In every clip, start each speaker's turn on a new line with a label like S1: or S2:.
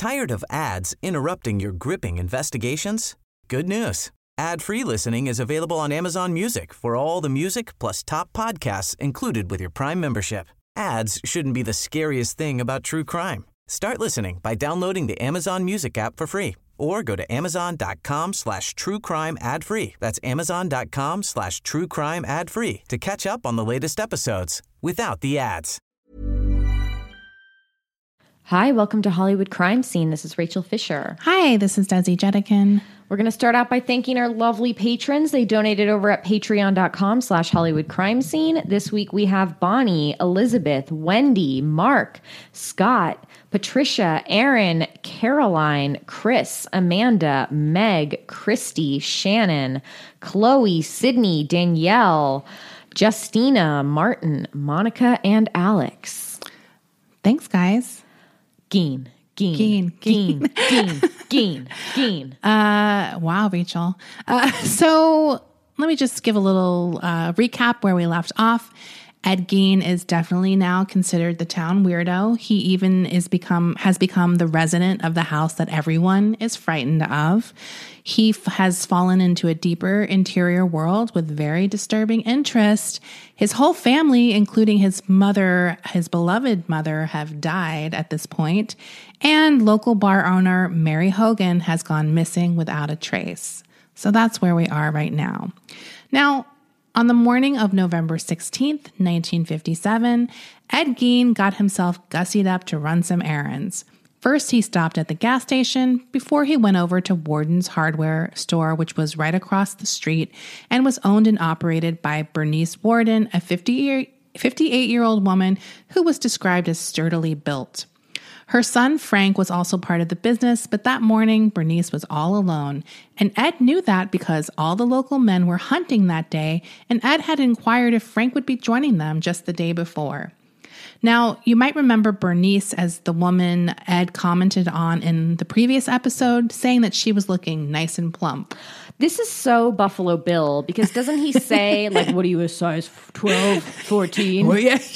S1: Tired of ads interrupting your gripping investigations? Good news. Ad-free listening is available on Amazon Music for all the music plus top podcasts included with your Prime membership. Ads shouldn't be the scariest thing about true crime. Start listening by downloading the Amazon Music app for free or go to amazon.com/truecrime ad-free. That's amazon.com/truecrime ad-free to catch up on the latest episodes without the ads.
S2: Hi, welcome to Hollywood Crime Scene. This is Rachel Fisher.
S3: Hi, this is Desi Jetikin.
S2: We're going to start out by thanking our lovely patrons. They donated over at patreon.com/Hollywood Crime Scene. This week we have Bonnie, Elizabeth, Wendy, Mark, Scott, Patricia, Aaron, Caroline, Chris, Amanda, Meg, Christy, Shannon, Chloe, Sydney, Danielle, Justina, Martin, Monica, and Alex.
S3: Thanks, guys.
S2: Geen.
S3: Wow, Rachel. So let me just give a little recap where we left off. Ed Gein is definitely now considered the town weirdo. He even has become the resident of the house that everyone is frightened of. He has fallen into a deeper interior world with very disturbing interest. His whole family, including his mother, his beloved mother, have died at this point. And local bar owner Mary Hogan has gone missing without a trace. So that's where we are right now. Now, on the morning of November 16th, 1957, Ed Gein got himself gussied up to run some errands. First, he stopped at the gas station before he went over to Warden's hardware store, which was right across the street and was owned and operated by Bernice Warden, a 58-year-old woman who was described as sturdily built. Her son, Frank, was also part of the business, but that morning, Bernice was all alone. And Ed knew that because all the local men were hunting that day, and Ed had inquired if Frank would be joining them just the day before. Now, you might remember Bernice as the woman Ed commented on in the previous episode, saying that she was looking nice and plump.
S2: This is so Buffalo Bill, because doesn't he say, like, what are you, a size 12, 14?
S3: Well, yeah,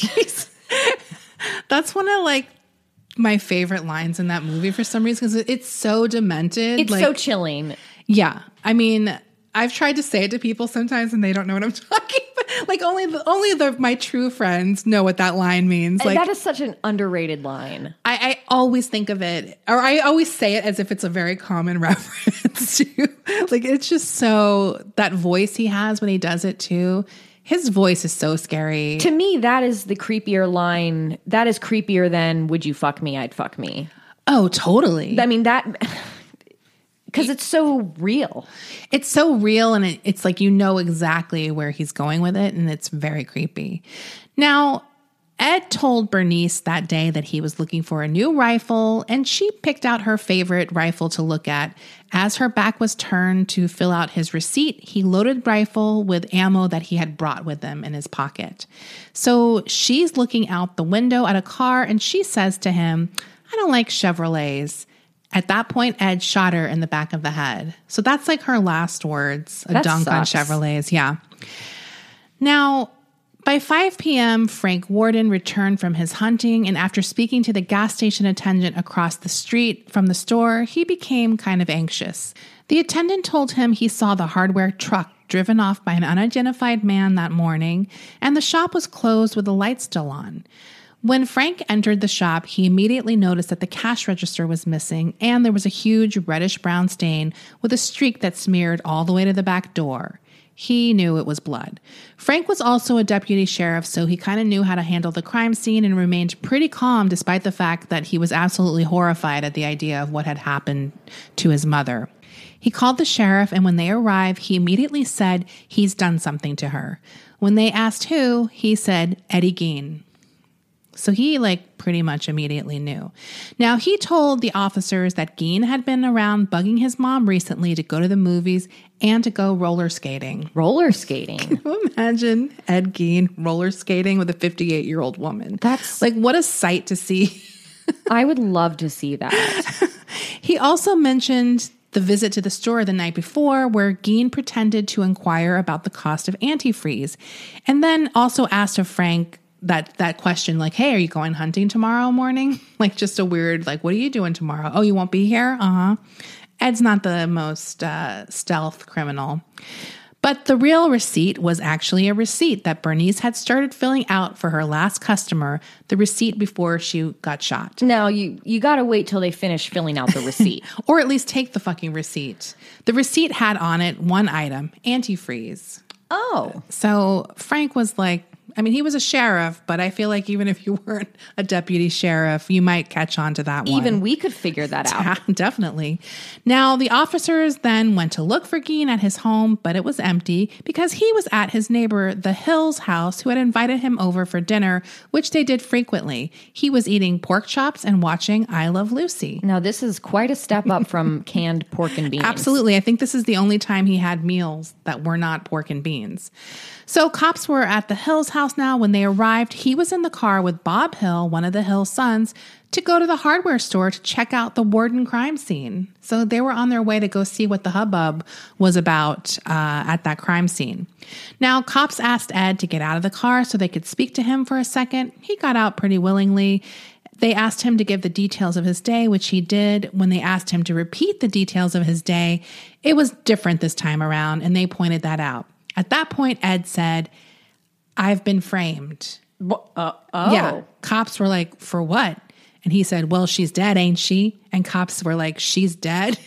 S3: that's one of, like, my favorite lines in that movie for some reason, because it's so demented.
S2: It's so chilling.
S3: Yeah. I mean, I've tried to say it to people sometimes and they don't know what I'm talking about. Like only my true friends know what that line means. Like,
S2: that is such an underrated line.
S3: I always think of it, or I always say it as if it's a very common reference to, like, it's just so, that voice he has when he does it too. His voice is so scary.
S2: To me, that is the creepier line. That is creepier than, would you fuck me, I'd fuck me.
S3: Oh, totally.
S2: I mean, that, because it's so real.
S3: It's so real, and it's like you know exactly where he's going with it, and it's very creepy. Now, Ed told Bernice that day that he was looking for a new rifle, and she picked out her favorite rifle to look at. As her back was turned to fill out his receipt, he loaded the rifle with ammo that he had brought with him in his pocket. So she's looking out the window at a car, and she says to him, "I don't like Chevrolets." At that point, Ed shot her in the back of the head. So that's like her last words, a dunk on Chevrolets. Yeah. Now, by 5 p.m., Frank Warden returned from his hunting, and after speaking to the gas station attendant across the street from the store, he became kind of anxious. The attendant told him he saw the hardware truck driven off by an unidentified man that morning, and the shop was closed with the lights still on. When Frank entered the shop, he immediately noticed that the cash register was missing, and there was a huge reddish-brown stain with a streak that smeared all the way to the back door. He knew it was blood. Frank was also a deputy sheriff, so he kind of knew how to handle the crime scene and remained pretty calm despite the fact that he was absolutely horrified at the idea of what had happened to his mother. He called the sheriff, and when they arrived, he immediately said he's done something to her. When they asked who, he said Eddie Gein. So he pretty much immediately knew. Now, he told the officers that Gein had been around bugging his mom recently to go to the movies and to go roller skating.
S2: Roller skating?
S3: Can you imagine Ed Gein roller skating with a 58-year-old woman?
S2: That's
S3: what a sight to see.
S2: I would love to see that.
S3: He also mentioned the visit to the store the night before, where Gein pretended to inquire about the cost of antifreeze, and then also asked if Frank that question, like, hey, are you going hunting tomorrow morning? Like just a weird, like, what are you doing tomorrow? Oh, you won't be here? Uh-huh. Ed's not the most stealth criminal. But the real receipt was actually a receipt that Bernice had started filling out for her last customer, the receipt before she got shot.
S2: No, you got to wait till they finish filling out the receipt.
S3: Or at least take the fucking receipt. The receipt had on it one item, antifreeze.
S2: Oh.
S3: So Frank was like, I mean, he was a sheriff, but I feel like even if you weren't a deputy sheriff, you might catch on to that one.
S2: Even we could figure that out.
S3: Definitely. Now, the officers then went to look for Geen at his home, but it was empty because he was at his neighbor, the Hills house, who had invited him over for dinner, which they did frequently. He was eating pork chops and watching I Love Lucy.
S2: Now, this is quite a step up from canned pork and beans.
S3: Absolutely. I think this is the only time he had meals that were not pork and beans. So cops were at the Hills house now. When they arrived, he was in the car with Bob Hill, one of the Hill sons, to go to the hardware store to check out the Warden crime scene. So they were on their way to go see what the hubbub was about at that crime scene. Now, cops asked Ed to get out of the car so they could speak to him for a second. He got out pretty willingly. They asked him to give the details of his day, which he did. When they asked him to repeat the details of his day, it was different this time around, and they pointed that out. At that point, Ed said, I've been framed. Yeah. Cops were like, for what? And he said, well, she's dead, ain't she? And cops were like, she's dead?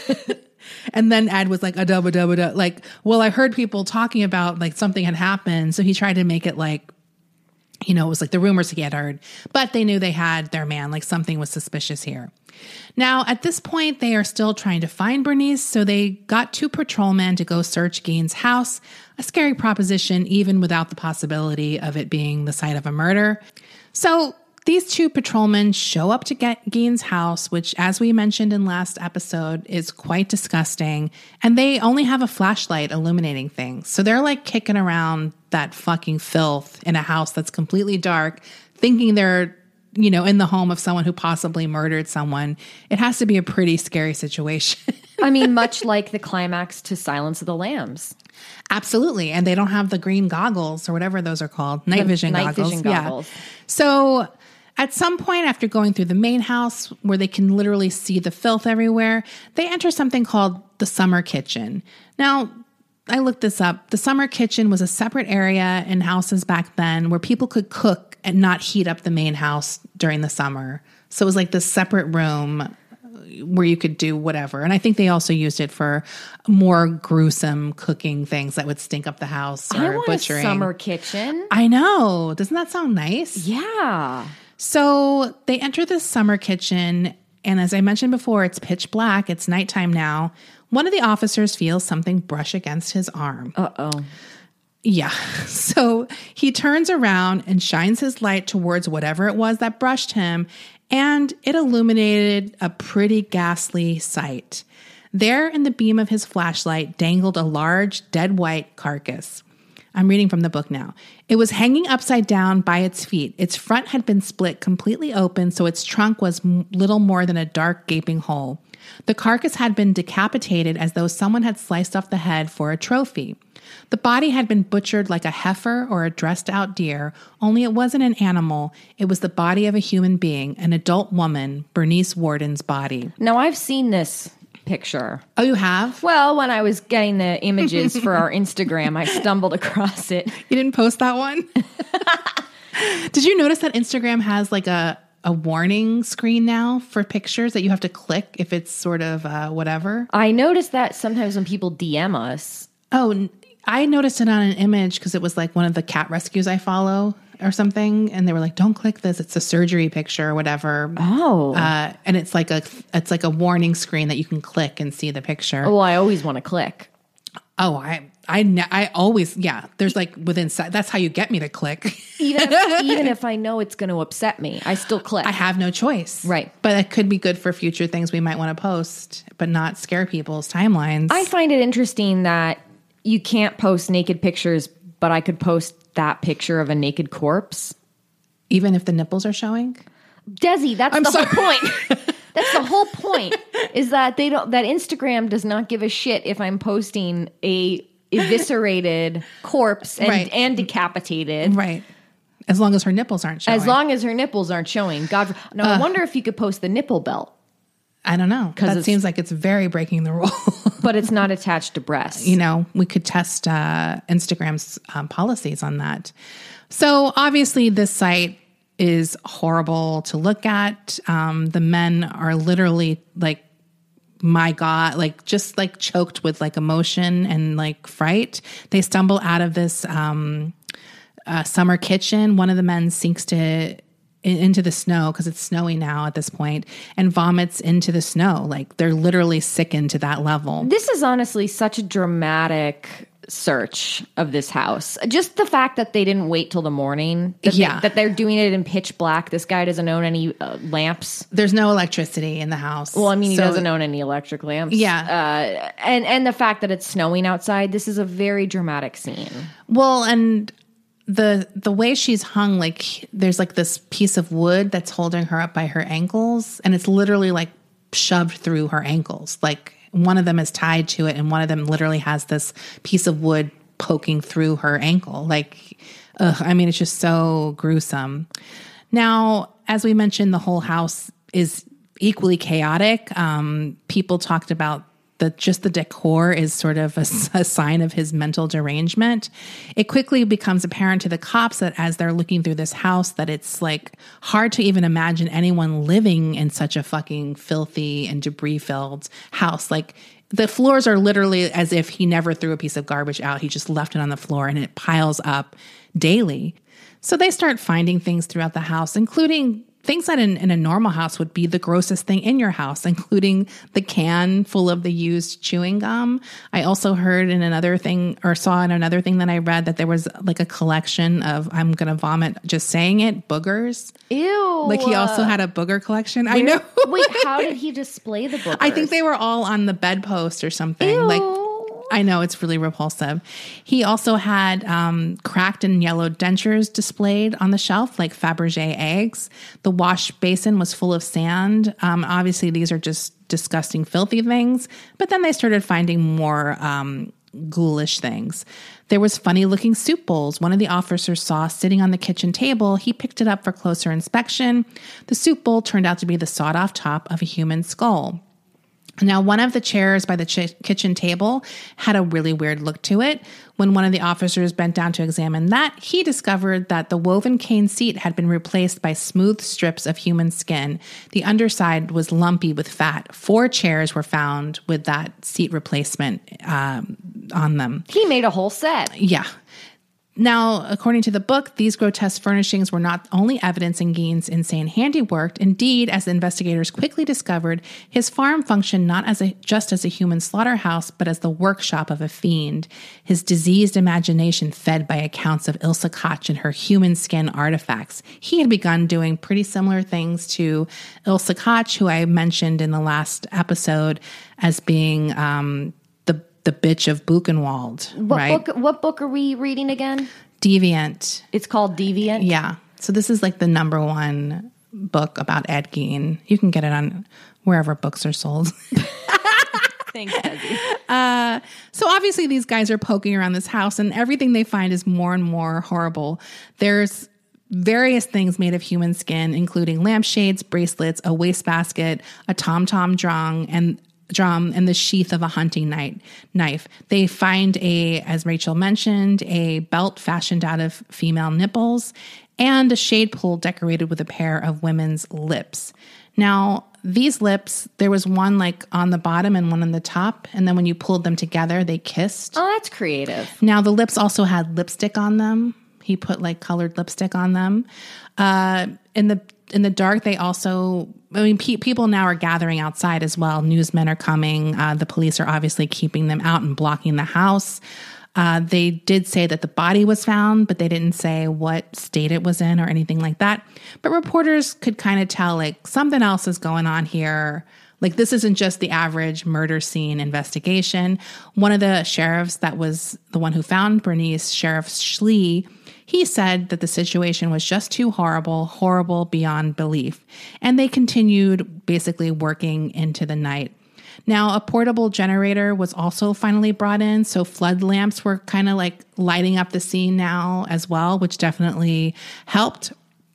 S3: And then Ed was like, a-da-ba-da-ba-da. Like, well, I heard people talking about like something had happened. So he tried to make it like, you know, it was like the rumors he had heard. But they knew they had their man, like something was suspicious here. Now, at this point, they are still trying to find Bernice, so they got 2 patrolmen to go search Geen's house, a scary proposition even without the possibility of it being the site of a murder. So these 2 patrolmen show up to get Geen's house, which, as we mentioned in last episode, is quite disgusting, and they only have a flashlight illuminating things. So they're like kicking around that fucking filth in a house that's completely dark, thinking they're, you know, in the home of someone who possibly murdered someone. It has to be a pretty scary situation.
S2: I mean, much like the climax to Silence of the Lambs.
S3: Absolutely. And they don't have the green goggles or whatever those are called. Night vision goggles.
S2: Yeah.
S3: So at some point after going through the main house where they can literally see the filth everywhere, they enter something called the summer kitchen. Now, I looked this up. The summer kitchen was a separate area in houses back then where people could cook and not heat up the main house during the summer. So it was like this separate room where you could do whatever. And I think they also used it for more gruesome cooking things that would stink up the house or
S2: I want
S3: butchering.
S2: A summer kitchen.
S3: I know. Doesn't that sound nice?
S2: Yeah.
S3: So they enter this summer kitchen, and as I mentioned before, it's pitch black. It's nighttime now. One of the officers feels something brush against his arm.
S2: Uh-oh.
S3: Yeah. So he turns around and shines his light towards whatever it was that brushed him, and it illuminated a pretty ghastly sight. There in the beam of his flashlight dangled a large, dead white carcass. I'm reading from the book now. It was hanging upside down by its feet. Its front had been split completely open, so its trunk was little more than a dark, gaping hole. The carcass had been decapitated as though someone had sliced off the head for a trophy. The body had been butchered like a heifer or a dressed-out deer, only it wasn't an animal. It was the body of a human being, an adult woman, Bernice Warden's body.
S2: Now, I've seen this picture.
S3: Oh, you have?
S2: Well, when I was getting the images for our Instagram, I stumbled across it.
S3: You didn't post that one? Did you notice that Instagram has like a warning screen now for pictures that you have to click if it's sort of whatever?
S2: I noticed that sometimes when people DM us.
S3: Oh, I noticed it on an image because it was like one of the cat rescues I follow or something. And they were like, don't click this. It's a surgery picture or whatever.
S2: Oh.
S3: And it's like a warning screen that you can click and see the picture.
S2: Oh, I always want to click.
S3: Oh, I always, yeah, there's like within, that's how you get me to click.
S2: Even if I know it's going to upset me, I still click.
S3: I have no choice.
S2: Right.
S3: But it could be good for future things we might want to post, but not scare people's timelines.
S2: I find it interesting that you can't post naked pictures, but I could post that picture of a naked corpse.
S3: Even if the nipples are showing?
S2: Desi, that's whole point. That's the whole point, is that that Instagram does not give a shit if I'm posting a eviscerated corpse and decapitated.
S3: Right. As long as her nipples aren't showing.
S2: As long as her nipples aren't showing. God. Now, I wonder if you could post the nipple belt.
S3: I don't know. That seems like it's very breaking the rule.
S2: But it's not attached to breasts.
S3: We could test Instagram's policies on that. So obviously this site is horrible to look at. The men are literally like, my God, like just like choked with like emotion and like fright. They stumble out of this summer kitchen. One of the men sinks into the snow because it's snowy now at this point and vomits into the snow. Like they're literally sickened to that level.
S2: This is honestly such a dramatic search of this house. Just the fact that they didn't wait till the morning, that they're doing it in pitch black. This guy doesn't own any lamps.
S3: There's no electricity in the house.
S2: Well, I mean, he doesn't own any electric lamps.
S3: Yeah.
S2: And the fact that it's snowing outside, this is a very dramatic scene.
S3: Well, and the way she's hung, like there's like this piece of wood that's holding her up by her ankles, and it's literally like shoved through her ankles. Like one of them is tied to it, and one of them literally has this piece of wood poking through her ankle. Like, I mean, it's just so gruesome. Now, as we mentioned, the whole house is equally chaotic. People talked about just the decor is sort of a sign of his mental derangement. It quickly becomes apparent to the cops that as they're looking through this house, that it's like hard to even imagine anyone living in such a fucking filthy and debris-filled house. Like the floors are literally as if he never threw a piece of garbage out. He just left it on the floor and it piles up daily. So they start finding things throughout the house, including things that in a normal house would be the grossest thing in your house, including the can full of the used chewing gum. I also heard in another thing, or saw in another thing that I read, that there was like a collection of, I'm going to vomit just saying it, boogers.
S2: Ew.
S3: Like he also had a booger collection. I know.
S2: Wait, how did he display the boogers?
S3: I think they were all on the bedpost or something.
S2: Ew.
S3: Like, I know, it's really repulsive. He also had cracked and yellowed dentures displayed on the shelf, like Fabergé eggs. The wash basin was full of sand. Obviously, these are just disgusting, filthy things. But then they started finding more ghoulish things. There was funny-looking soup bowls. One of the officers saw sitting on the kitchen table. He picked it up for closer inspection. The soup bowl turned out to be the sawed-off top of a human skull. Now, one of the chairs by the kitchen table had a really weird look to it. When one of the officers bent down to examine that, he discovered that the woven cane seat had been replaced by smooth strips of human skin. The underside was lumpy with fat. 4 chairs were found with that seat replacement on them.
S2: He made a whole set.
S3: Yeah. Now, according to the book, these grotesque furnishings were not only evidence in Gein's insane handiwork. Indeed, as the investigators quickly discovered, his farm functioned not just as a human slaughterhouse, but as the workshop of a fiend. His diseased imagination fed by accounts of Ilse Koch and her human skin artifacts. He had begun doing pretty similar things to Ilse Koch, who I mentioned in the last episode as being the bitch of Buchenwald.
S2: What book are we reading again?
S3: Deviant.
S2: It's called Deviant?
S3: Yeah. So this is like the #1 book about Ed Gein. You can get it on wherever books are sold.
S2: Thanks, Desi.
S3: So obviously these guys are poking around this house and everything they find is more and more horrible. There's various things made of human skin, including lampshades, bracelets, a wastebasket, a tom-tom drum, and the sheath of a hunting knife. They find as Rachel mentioned, a belt fashioned out of female nipples and a shade pool decorated with a pair of women's lips. Now, these lips, there was one like on the bottom and one on the top. And then when you pulled them together, they kissed.
S2: Oh, that's creative.
S3: Now, the lips also had lipstick on them. He put like colored lipstick on them. In the dark, they also, people now are gathering outside as well. Newsmen are coming. The police are obviously keeping them out and blocking the house. They did say that the body was found, but they didn't say what state it was in or anything like that. But reporters could kind of tell like something else is going on here. Like this isn't just the average murder scene investigation. One of the sheriffs that was the one who found Bernice, Sheriff Schlee, he said that the situation was just too horrible beyond belief. And they continued basically working into the night. Now, a portable generator was also finally brought in. So flood lamps were kind of like lighting up the scene now as well, which definitely helped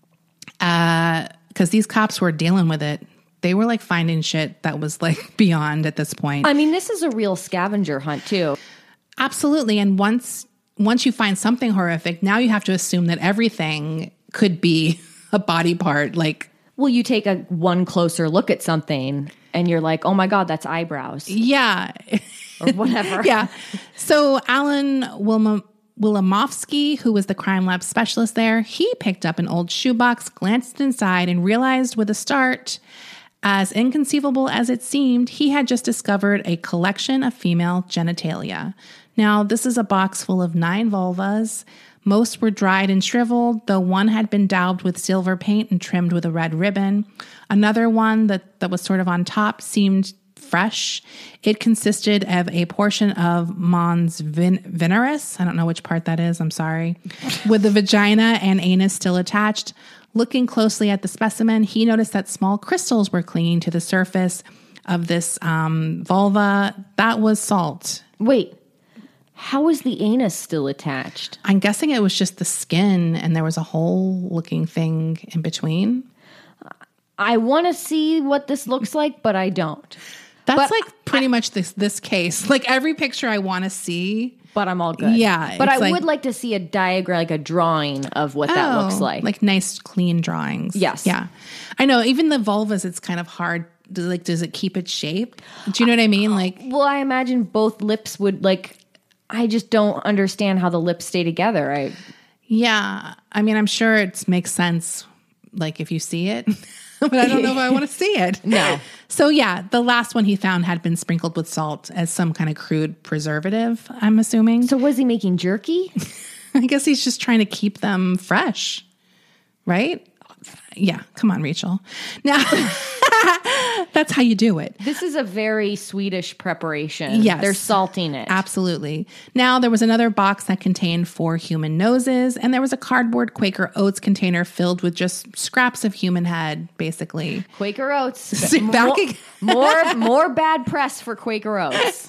S3: because these cops were dealing with it. They were like finding shit that was like beyond at this point.
S2: I mean, this is a real scavenger hunt too.
S3: Absolutely. And once you find something horrific, now you have to assume that everything could be a body part. Like,
S2: well, you take one closer look at something and you're like, oh my God, that's eyebrows.
S3: Yeah.
S2: Or whatever.
S3: Yeah. So Alan Wilimowski, who was the crime lab specialist there, he picked up an old shoebox, glanced inside, and realized with a start, as inconceivable as it seemed, he had just discovered a collection of female genitalia. Now, this is a box full of 9 vulvas. Most were dried and shriveled, though one had been daubed with silver paint and trimmed with a red ribbon. Another one that was sort of on top seemed fresh. It consisted of a portion of mons veneris. I don't know which part that is. I'm sorry. With the vagina and anus still attached. Looking closely at the specimen, he noticed that small crystals were clinging to the surface of this vulva. That was salt.
S2: Wait, how was the anus still attached?
S3: I'm guessing it was just the skin and there was a hole-looking thing in between.
S2: I want to see what this looks like, but I don't.
S3: That's like pretty much this case. Like every picture I want to see.
S2: But I'm all good.
S3: Yeah.
S2: But I would like to see a diagram, like a drawing of what that looks like.
S3: Like nice, clean drawings.
S2: Yes.
S3: Yeah. I know. Even the vulvas, it's kind of hard. Does it keep its shape? Do you know what I mean? Like,
S2: well, I imagine both lips would I just don't understand how the lips stay together.
S3: Yeah. I mean, I'm sure it makes sense, like if you see it. But I don't know if I want to see it.
S2: No.
S3: So yeah, the last one he found had been sprinkled with salt as some kind of crude preservative, I'm assuming.
S2: So was he making jerky?
S3: I guess he's just trying to keep them fresh, right? Yeah, come on, Rachel. Now, that's how you do it.
S2: This is a very Swedish preparation.
S3: Yes.
S2: They're salting it.
S3: Absolutely. Now, there was another box that contained 4 human noses, and there was a cardboard Quaker Oats container filled with just scraps of human head, basically.
S2: Quaker Oats. more bad press for Quaker Oats.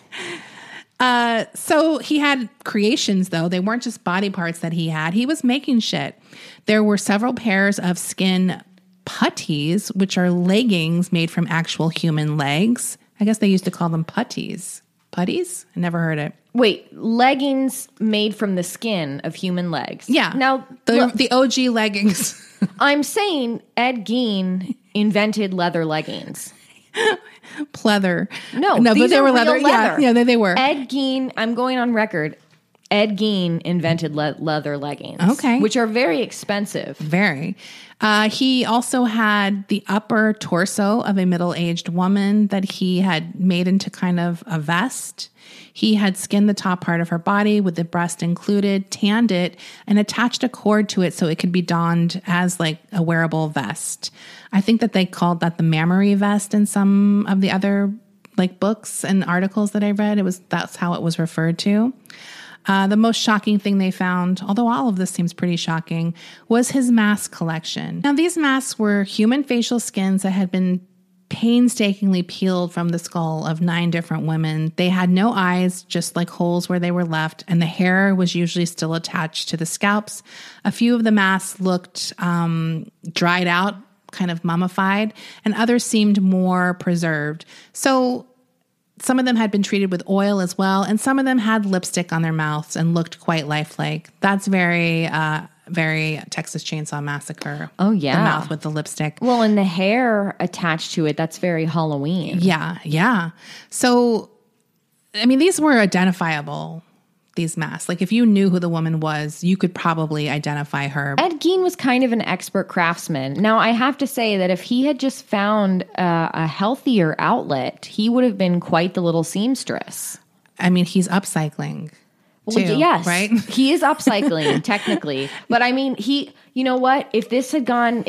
S3: So he had creations, though. They weren't just body parts that he had. He was making shit. There were several pairs of skin puttees, which are leggings made from actual human legs. I guess they used to call them puttees. Puttees? I never heard it.
S2: Wait, leggings made from the skin of human legs.
S3: Yeah.
S2: Now,
S3: the OG leggings.
S2: I'm saying Ed Gein invented leather leggings.
S3: Pleather.
S2: No,
S3: but they were leather.
S2: leather.
S3: Yeah, they were.
S2: Ed Gein, I'm going on record. Ed Gein invented leather leggings.
S3: Okay.
S2: Which are very expensive.
S3: Very. He also had the upper torso of a middle-aged woman that he had made into kind of a vest. He had skinned the top part of her body with the breast included, tanned it, and attached a cord to it so it could be donned as like a wearable vest. I think that they called that the mammary vest in some of the other like books and articles that I read. That's how it was referred to. The most shocking thing they found, although all of this seems pretty shocking, was his mask collection. Now, these masks were human facial skins that had been painstakingly peeled from the skull of 9 different women. They had no eyes, just like holes where they were left, and the hair was usually still attached to the scalps. A few of the masks looked dried out, kind of mummified, and others seemed more preserved. So some of them had been treated with oil as well, and some of them had lipstick on their mouths and looked quite lifelike. That's very Texas Chainsaw Massacre.
S2: Oh, yeah.
S3: The mouth with the lipstick.
S2: Well, and the hair attached to it, that's very Halloween.
S3: Yeah. So, I mean, these were identifiable, these masks. Like, if you knew who the woman was, you could probably identify her.
S2: Ed Gein was kind of an expert craftsman. Now, I have to say that if he had just found a healthier outlet, he would have been quite the little seamstress.
S3: I mean, he's upcycling. Too,
S2: yes,
S3: right?
S2: He is upcycling technically, but I mean, you know what? If things had gone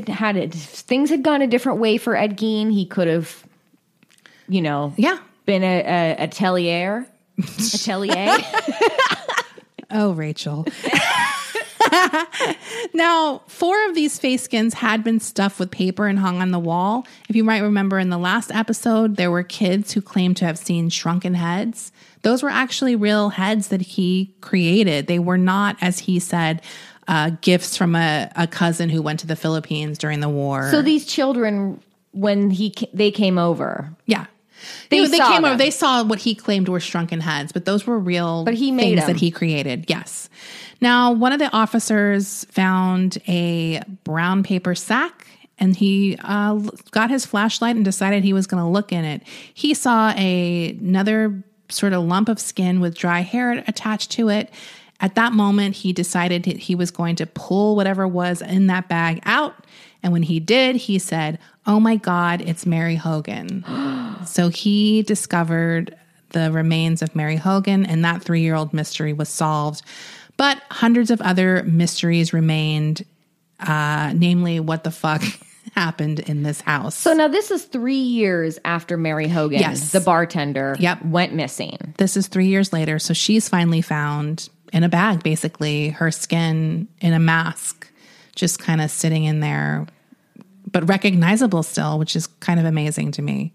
S2: a different way for Ed Gein, he could have, been a atelier.
S3: Oh, Rachel. Now, 4 of these face skins had been stuffed with paper and hung on the wall. If you might remember in the last episode, there were kids who claimed to have seen shrunken heads. Those were actually real heads that he created. They were not, as he said, gifts from a cousin who went to the Philippines during the war.
S2: So these children, when they came over.
S3: Yeah. They came over. They saw what he claimed were shrunken heads, but those were real things that he created. Yes. Now, one of the officers found a brown paper sack, and he got his flashlight and decided he was going to look in it. He saw another sort of lump of skin with dry hair attached to it. At that moment, he decided he was going to pull whatever was in that bag out. And when he did, he said, "Oh my God, it's Mary Hogan." So he discovered the remains of Mary Hogan, and that 3-year-old mystery was solved. But hundreds of other mysteries remained, namely what the fuck happened in this house.
S2: So now this is 3 years after Mary Hogan,
S3: yes,
S2: the bartender,
S3: yep,
S2: went missing.
S3: This is 3 years later. So she's finally found in a bag, basically, her skin in a mask, just kind of sitting in there, but recognizable still, which is kind of amazing to me.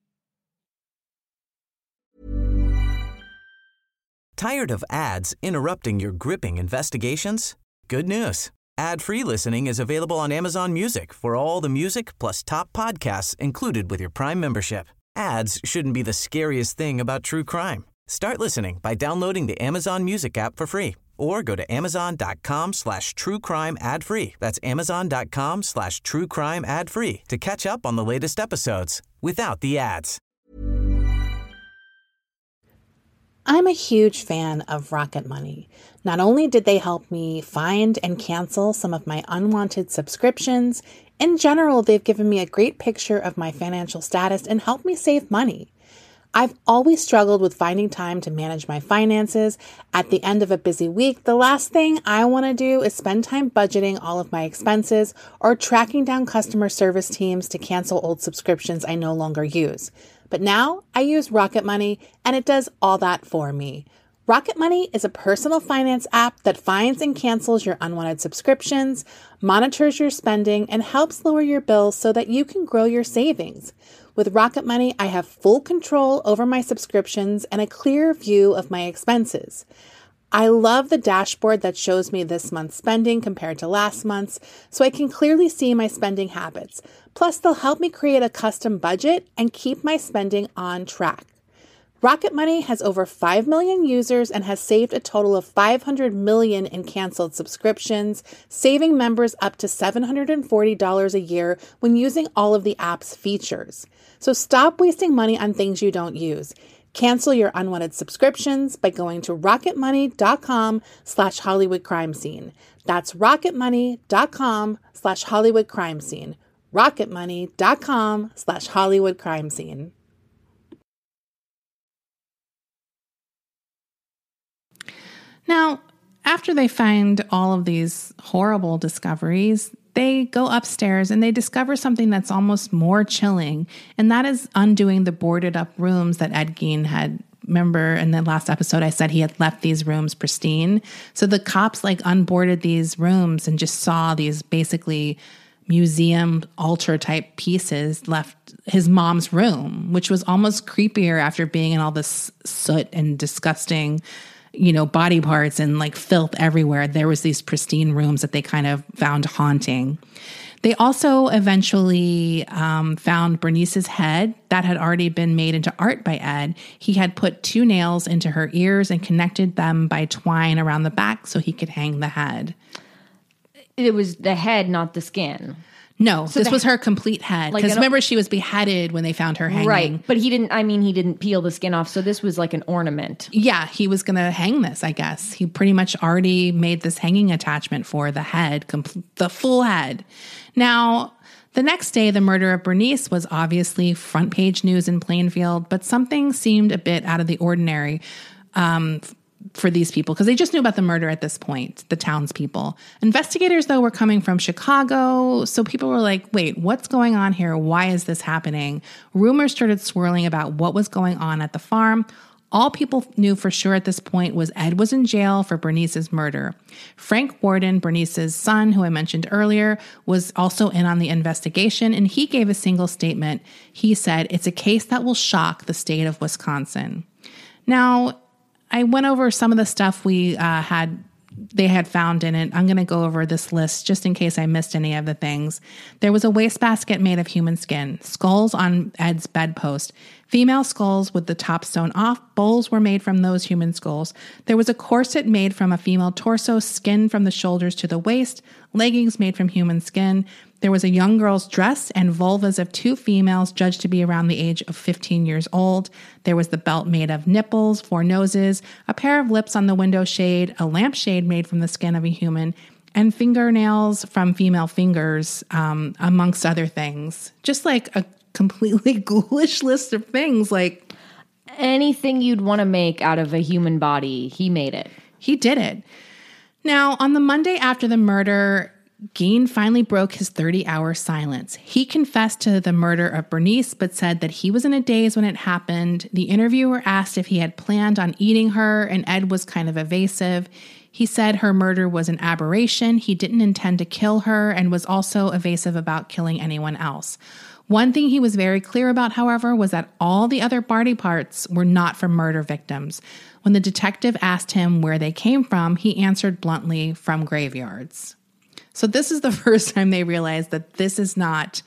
S1: Tired of ads interrupting your gripping investigations? Good news. Ad-free listening is available on Amazon Music for all the music plus top podcasts included with your Prime membership. Ads shouldn't be the scariest thing about true crime. Start listening by downloading the Amazon Music app for free or go to amazon.com/truecrime ad-free. That's amazon.com/truecrime ad-free to catch up on the latest episodes without the ads.
S4: I'm a huge fan of Rocket Money. Not only did they help me find and cancel some of my unwanted subscriptions, in general, they've given me a great picture of my financial status and helped me save money. I've always struggled with finding time to manage my finances. At the end of a busy week, the last thing I want to do is spend time budgeting all of my expenses or tracking down customer service teams to cancel old subscriptions I no longer use. But now I use Rocket Money, and it does all that for me. Rocket Money is a personal finance app that finds and cancels your unwanted subscriptions, monitors your spending, and helps lower your bills so that you can grow your savings. With Rocket Money, I have full control over my subscriptions and a clear view of my expenses. I love the dashboard that shows me this month's spending compared to last month's, so I can clearly see my spending habits. Plus, they'll help me create a custom budget and keep my spending on track. Rocket Money has over 5 million users and has saved a total of $500 million in canceled subscriptions, saving members up to $740 a year when using all of the app's features. So stop wasting money on things you don't use. Cancel your unwanted subscriptions by going to rocketmoney.com/Hollywood Crime Scene. That's rocketmoney.com/Hollywood Crime Scene. rocketmoney.com/Hollywood Crime Scene.
S3: Now, after they find all of these horrible discoveries, they go upstairs and they discover something that's almost more chilling, and that is undoing the boarded up rooms that Ed Gein had. Remember in the last episode, I said he had left these rooms pristine. So the cops unboarded these rooms and just saw these basically museum altar type pieces left his mom's room, which was almost creepier after being in all this soot and disgusting body parts and filth everywhere. There was these pristine rooms that they kind of found haunting. They also eventually found Bernice's head that had already been made into art by Ed. He had put 2 nails into her ears and connected them by twine around the back so he could hang the head.
S2: It was the head, not the skin.
S3: No, so this was her complete head. Because remember, she was beheaded when they found her hanging.
S2: Right, but he didn't peel the skin off, so this was like an ornament.
S3: Yeah, he was going to hang this, I guess. He pretty much already made this hanging attachment for the head, the full head. Now, the next day, the murder of Bernice was obviously front page news in Plainfield, but something seemed a bit out of the ordinary for these people, because they just knew about the murder at this point, the townspeople. Investigators, though, were coming from Chicago, so people were like, wait, what's going on here? Why is this happening? Rumors started swirling about what was going on at the farm. All people knew for sure at this point was Ed was in jail for Bernice's murder. Frank Warden, Bernice's son, who I mentioned earlier, was also in on the investigation, and he gave a single statement. He said, "It's a case that will shock the state of Wisconsin." Now, I went over some of the stuff they had found in it. I'm going to go over this list just in case I missed any of the things. There was a wastebasket made of human skin, skulls on Ed's bedpost, female skulls with the top sewn off, bowls were made from those human skulls. There was a corset made from a female torso, skin from the shoulders to the waist, leggings made from human skin. There was a young girl's dress and vulvas of 2 females judged to be around the age of 15 years old. There was the belt made of nipples, 4 noses, a pair of lips on the window shade, a lampshade made from the skin of a human, and fingernails from female fingers, amongst other things. Just like a completely ghoulish list of things. Like
S2: anything you'd want to make out of a human body, he made it.
S3: He did it. Now, on the Monday after the murder, Gein finally broke his 30-hour silence. He confessed to the murder of Bernice, but said that he was in a daze when it happened. The interviewer asked if he had planned on eating her, and Ed was kind of evasive. He said her murder was an aberration. He didn't intend to kill her and was also evasive about killing anyone else. One thing he was very clear about, however, was that all the other body parts were not from murder victims. When the detective asked him where they came from, he answered bluntly, from graveyards. So this is the first time they realized that this is not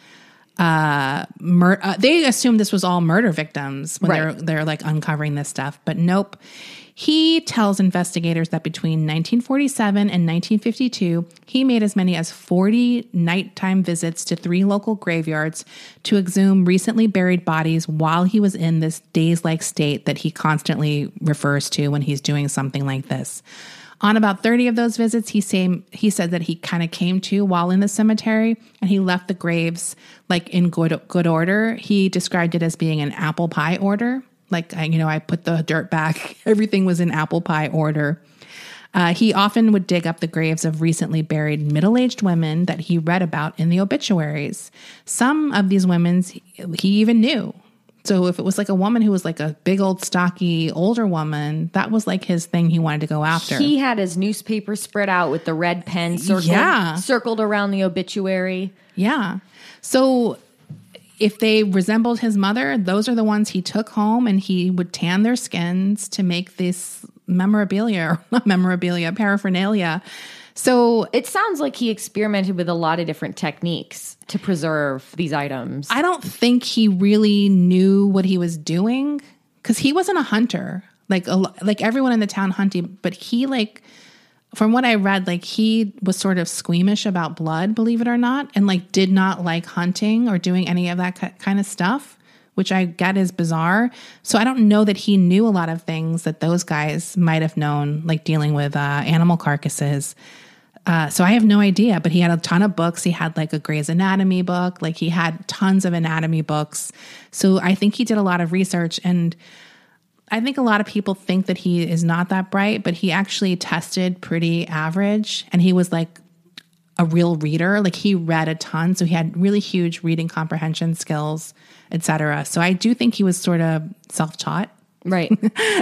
S3: they assumed this was all murder victims when they're like uncovering this stuff, but nope. He tells investigators that between 1947 and 1952, he made as many as 40 nighttime visits to 3 local graveyards to exhume recently buried bodies while he was in this daze-like state that he constantly refers to when he's doing something like this. On about 30 of those visits, he said that he kind of came to while in the cemetery, and he left the graves like in good order. He described it as being an apple pie order. Like, I put the dirt back. Everything was in apple pie order. He often would dig up the graves of recently buried middle-aged women that he read about in the obituaries. Some of these women he even knew. So if it was like a woman who was like a big old stocky older woman, that was like his thing he wanted to go after.
S2: He had his newspaper spread out with the red pen circled around the obituary.
S3: Yeah. So if they resembled his mother, those are the ones he took home, and he would tan their skins to make this paraphernalia. So
S2: it sounds like he experimented with a lot of different techniques to preserve these items.
S3: I don't think he really knew what he was doing, because he wasn't a hunter. Like everyone in the town hunted, but he from what I read, he was sort of squeamish about blood, believe it or not, and did not like hunting or doing any of that kind of stuff, which I get is bizarre. So I don't know that he knew a lot of things that those guys might have known, like dealing with animal carcasses. So I have no idea, but he had a ton of books. He had a Grey's Anatomy book. He had tons of anatomy books. So I think he did a lot of research, and I think a lot of people think that he is not that bright, but he actually tested pretty average, and he was a real reader. He read a ton, so he had really huge reading comprehension skills, etc. So I do think he was sort of self-taught.
S2: Right.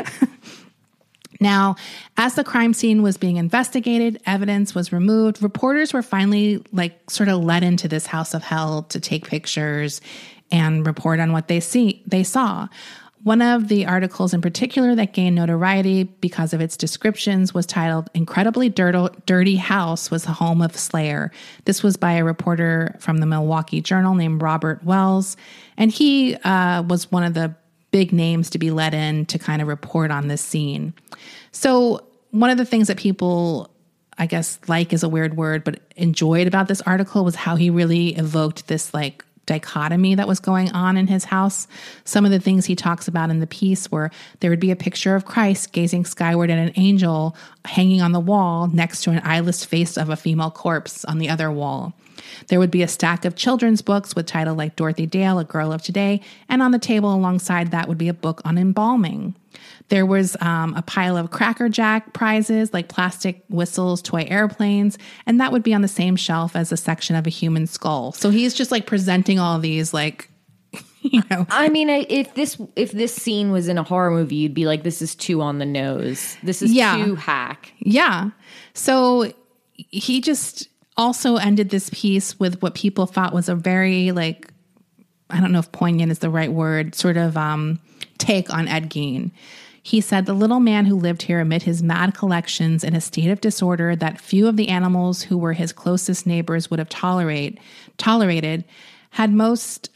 S3: Now, as the crime scene was being investigated, evidence was removed. Reporters were finally sort of let into this house of hell to take pictures and report on what they saw. One of the articles in particular that gained notoriety because of its descriptions was titled "Incredibly Dirty House Was the Home of Slayer." This was by a reporter from the Milwaukee Journal named Robert Wells, and he was one of the big names to be let in to kind of report on this scene. So one of the things that people, I guess, is a weird word, but enjoyed about this article was how he really evoked this dichotomy that was going on in his house. Some of the things he talks about in the piece were there would be a picture of Christ gazing skyward at an angel hanging on the wall next to an eyeless face of a female corpse on the other wall. There would be a stack of children's books with titles like Dorothy Dale, A Girl of Today, and on the table alongside that would be a book on embalming. There was a pile of Cracker Jack prizes like plastic whistles, toy airplanes, and that would be on the same shelf as a section of a human skull. So he's just presenting all these you know.
S2: I mean, if this scene was in a horror movie, you'd be like, this is too on the nose. This is too hack.
S3: Yeah. So he just also ended this piece with what people thought was a very, like, I don't know if poignant is the right word, sort of take on Ed Gein. He said, the little man who lived here amid his mad collections in a state of disorder that few of the animals who were his closest neighbors would have tolerated, had most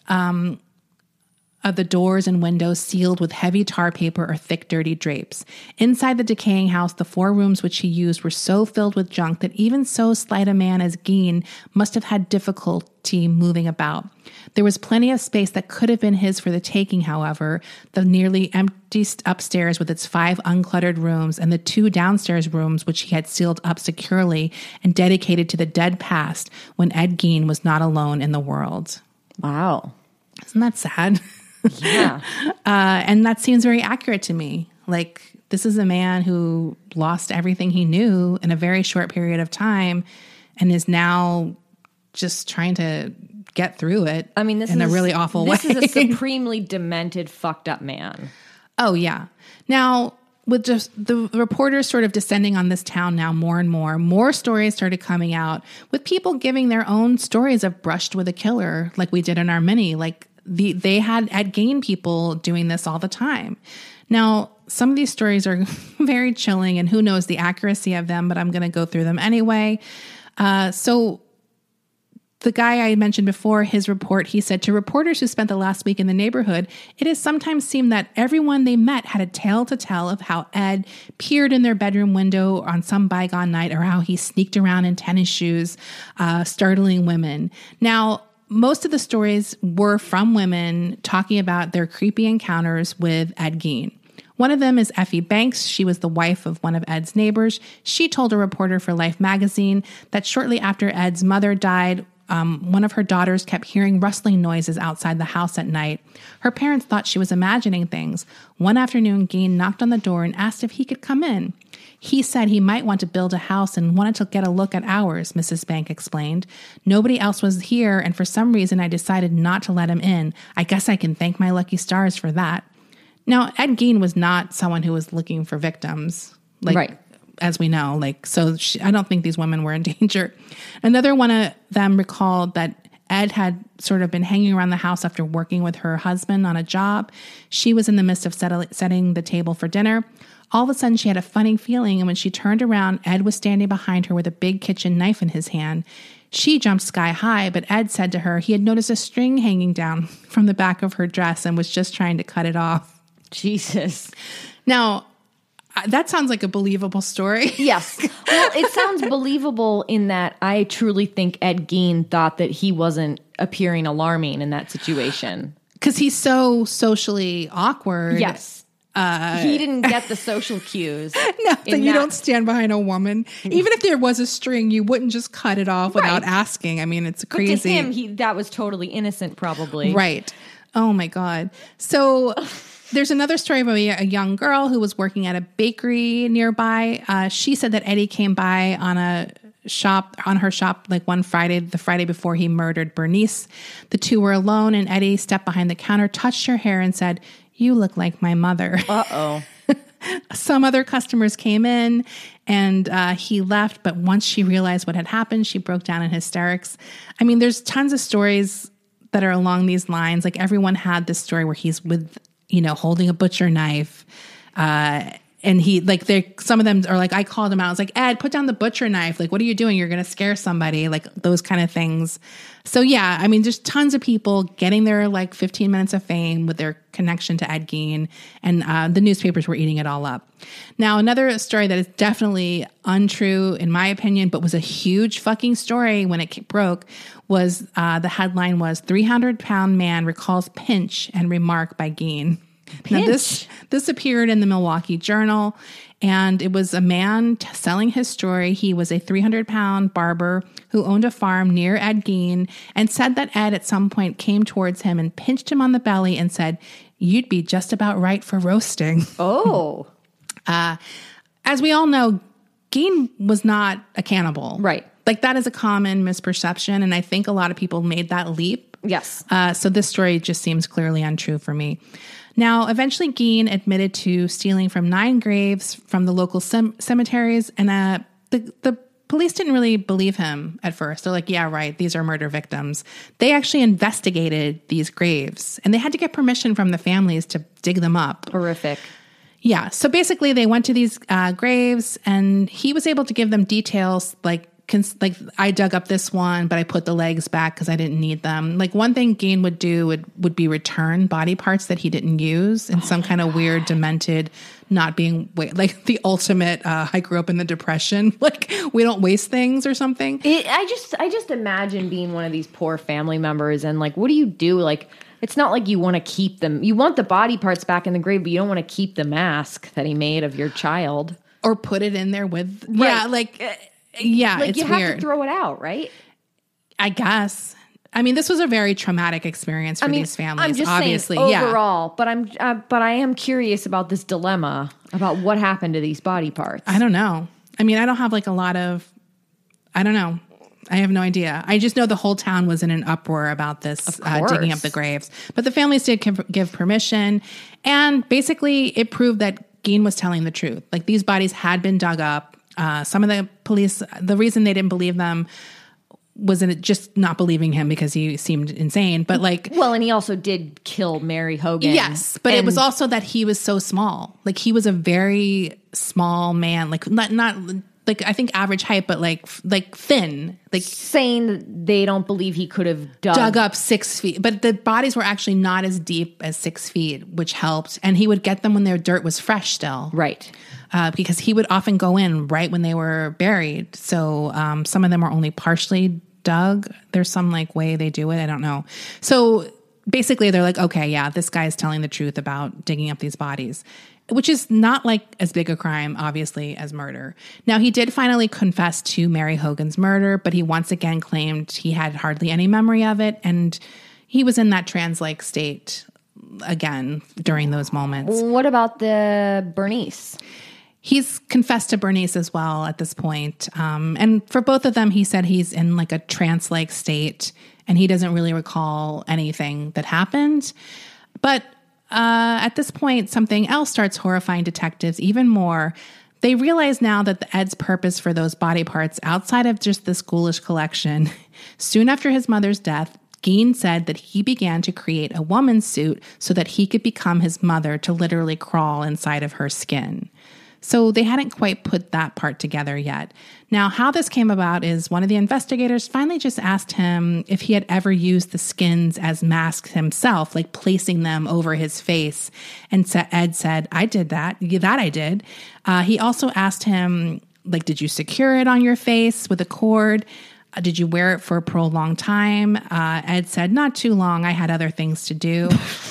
S3: of the doors and windows sealed with heavy tar paper or thick, dirty drapes. Inside the decaying house, the 4 rooms which he used were so filled with junk that even so slight a man as Gein must have had difficulty moving about. There was plenty of space that could have been his for the taking, however. The nearly empty upstairs with its 5 uncluttered rooms and the 2 downstairs rooms which he had sealed up securely and dedicated to the dead past when Ed Gein was not alone in the world.
S2: Wow.
S3: Isn't that sad?
S2: Yeah.
S3: And that seems very accurate to me. Like, this is a man who lost everything he knew in a very short period of time and is now just trying to get through it.
S2: I mean,
S3: in a really awful way.
S2: This is a supremely demented, fucked up man.
S3: Oh, yeah. Now, with just the reporters sort of descending on this town now more and more stories started coming out with people giving their own stories of brushed with a killer, like we did in our mini. Like, they had Ed Gein people doing this all the time. Now, some of these stories are very chilling, and who knows the accuracy of them, but I'm going to go through them anyway. So the guy I mentioned before, his report, he said, to reporters who spent the last week in the neighborhood, it has sometimes seemed that everyone they met had a tale to tell of how Ed peered in their bedroom window on some bygone night, or how he sneaked around in tennis shoes, startling women. Now, most of the stories were from women talking about their creepy encounters with Ed Gein. One of them is Effie Banks. She was the wife of one of Ed's neighbors. She told a reporter for Life magazine that shortly after Ed's mother died, one of her daughters kept hearing rustling noises outside the house at night. Her parents thought she was imagining things. One afternoon, Gein knocked on the door and asked if he could come in. He said he might want to build a house and wanted to get a look at ours, Mrs. Bank explained. Nobody else was here, and for some reason I decided not to let him in. I guess I can thank my lucky stars for that. Now, Ed Gein was not someone who was looking for victims, like, right, as we know. Like, so I don't think these women were in danger. Another one of them recalled that Ed had sort of been hanging around the house after working with her husband on a job. She was in the midst of setting the table for dinner. All of a sudden, she had a funny feeling, and when she turned around, Ed was standing behind her with a big kitchen knife in his hand. She jumped sky high, but Ed said to her he had noticed a string hanging down from the back of her dress and was just trying to cut it off.
S2: Jesus.
S3: Now, that sounds like a believable story.
S2: Yes. Well, it sounds believable in that I truly think Ed Gein thought that he wasn't appearing alarming in that situation.
S3: Because he's so socially awkward.
S2: Yes. He didn't get the social cues.
S3: No, that you don't stand behind a woman. Even if there was a string, you wouldn't just cut it off without asking. I mean, it's crazy.
S2: But to him, that was totally innocent, probably.
S3: Right. Oh, my God. So there's another story about a young girl who was working at a bakery nearby. She said that Eddie came by on her shop like one Friday, the Friday before he murdered Bernice. The two were alone, and Eddie stepped behind the counter, touched her hair, and said, "You look like my mother."
S2: Uh-oh.
S3: Some other customers came in, and he left. But once she realized what had happened, she broke down in hysterics. I mean, there's tons of stories that are along these lines. Like, everyone had this story where he's with, holding a butcher knife. And he, like, some of them are like, I called him out. I was like, Ed, put down the butcher knife. Like, what are you doing? You're going to scare somebody. Like, those kind of things. So, yeah, I mean, there's tons of people getting their, 15 minutes of fame with their connection to Ed Gein. And the newspapers were eating it all up. Now, another story that is definitely untrue, in my opinion, but was a huge fucking story when it broke, was the headline was 300-pound man recalls pinch and remark by Gein. Now, this appeared in the Milwaukee Journal, and it was a man selling his story. He was a 300-pound barber who owned a farm near Ed Gein and said that Ed at some point came towards him and pinched him on the belly and said, "You'd be just about right for roasting."
S2: Oh.
S3: As we all know, Gein was not a cannibal.
S2: Right.
S3: Like, that is a common misperception, and I think a lot of people made that leap
S2: Yes.
S3: So this story just seems clearly untrue for me. Now, eventually, Geen admitted to stealing from 9 graves from the local cemeteries, and the police didn't really believe him at first. They're like, yeah, right, these are murder victims. They actually investigated these graves, and they had to get permission from the families to dig them up.
S2: Horrific.
S3: Yeah, so basically they went to these graves, and he was able to give them details like I dug up this one, but I put the legs back because I didn't need them. Like one thing Geen would do would be return body parts that he didn't use in some kind of weird, demented, not being like the ultimate. I grew up in the Depression. Like we don't waste things or something.
S2: I just imagine being one of these poor family members and like, what do you do? Like, it's not like you want to keep them. You want the body parts back in the grave, but you don't want to keep the mask that he made of your child
S3: or put it in there with.
S2: Right.
S3: Yeah, like. Yeah,
S2: like
S3: it's
S2: you
S3: weird.
S2: have to throw it out, right?
S3: I guess. I mean, this was a very traumatic experience for these families.
S2: I'm just
S3: obviously,
S2: saying overall, but I am curious about this dilemma about what happened to these body parts.
S3: I don't know. I mean, I don't have like a lot of. I don't know. I have no idea. I just know the whole town was in an uproar about this digging up the graves. But the families did give permission, and basically, it proved that Geen was telling the truth. Like these bodies had been dug up. Some of the police, the reason they didn't believe them wasn't just not believing him because he seemed insane, but like...
S2: Well, and he also did kill Mary Hogan.
S3: Yes, but it was also that he was so small. Like he was a very small man, like not like I think average height, but like thin. Like
S2: saying that they don't believe he could have dug
S3: up 6 feet. But the bodies were actually not as deep as 6 feet, which helped. And he would get them when their dirt was fresh still.
S2: Right.
S3: Because he would often go in right when they were buried. So some of them are only partially dug. There's some like way they do it. I don't know. So basically they're like, okay, yeah, this guy is telling the truth about digging up these bodies, which is not like as big a crime, obviously, as murder. Now, he did finally confess to Mary Hogan's murder, but he once again claimed he had hardly any memory of it. And he was in that trance-like state again during those moments.
S2: What about the Bernice?
S3: He's confessed to Bernice as well at this point. And for both of them, he said he's in like a trance-like state and he doesn't really recall anything that happened. But at this point, something else starts horrifying detectives even more. They realize now that Ed's purpose for those body parts outside of just this ghoulish collection, soon after his mother's death, Geen said that he began to create a woman's suit so that he could become his mother to literally crawl inside of her skin. So they hadn't quite put that part together yet. Now, how this came about is one of the investigators finally just asked him if he had ever used the skins as masks himself, like placing them over his face. And Ed said, I did that. Yeah, that I did. He also asked him, like, did you secure it on your face with a cord? Did you wear it for a prolonged time? Ed said, not too long. I had other things to do.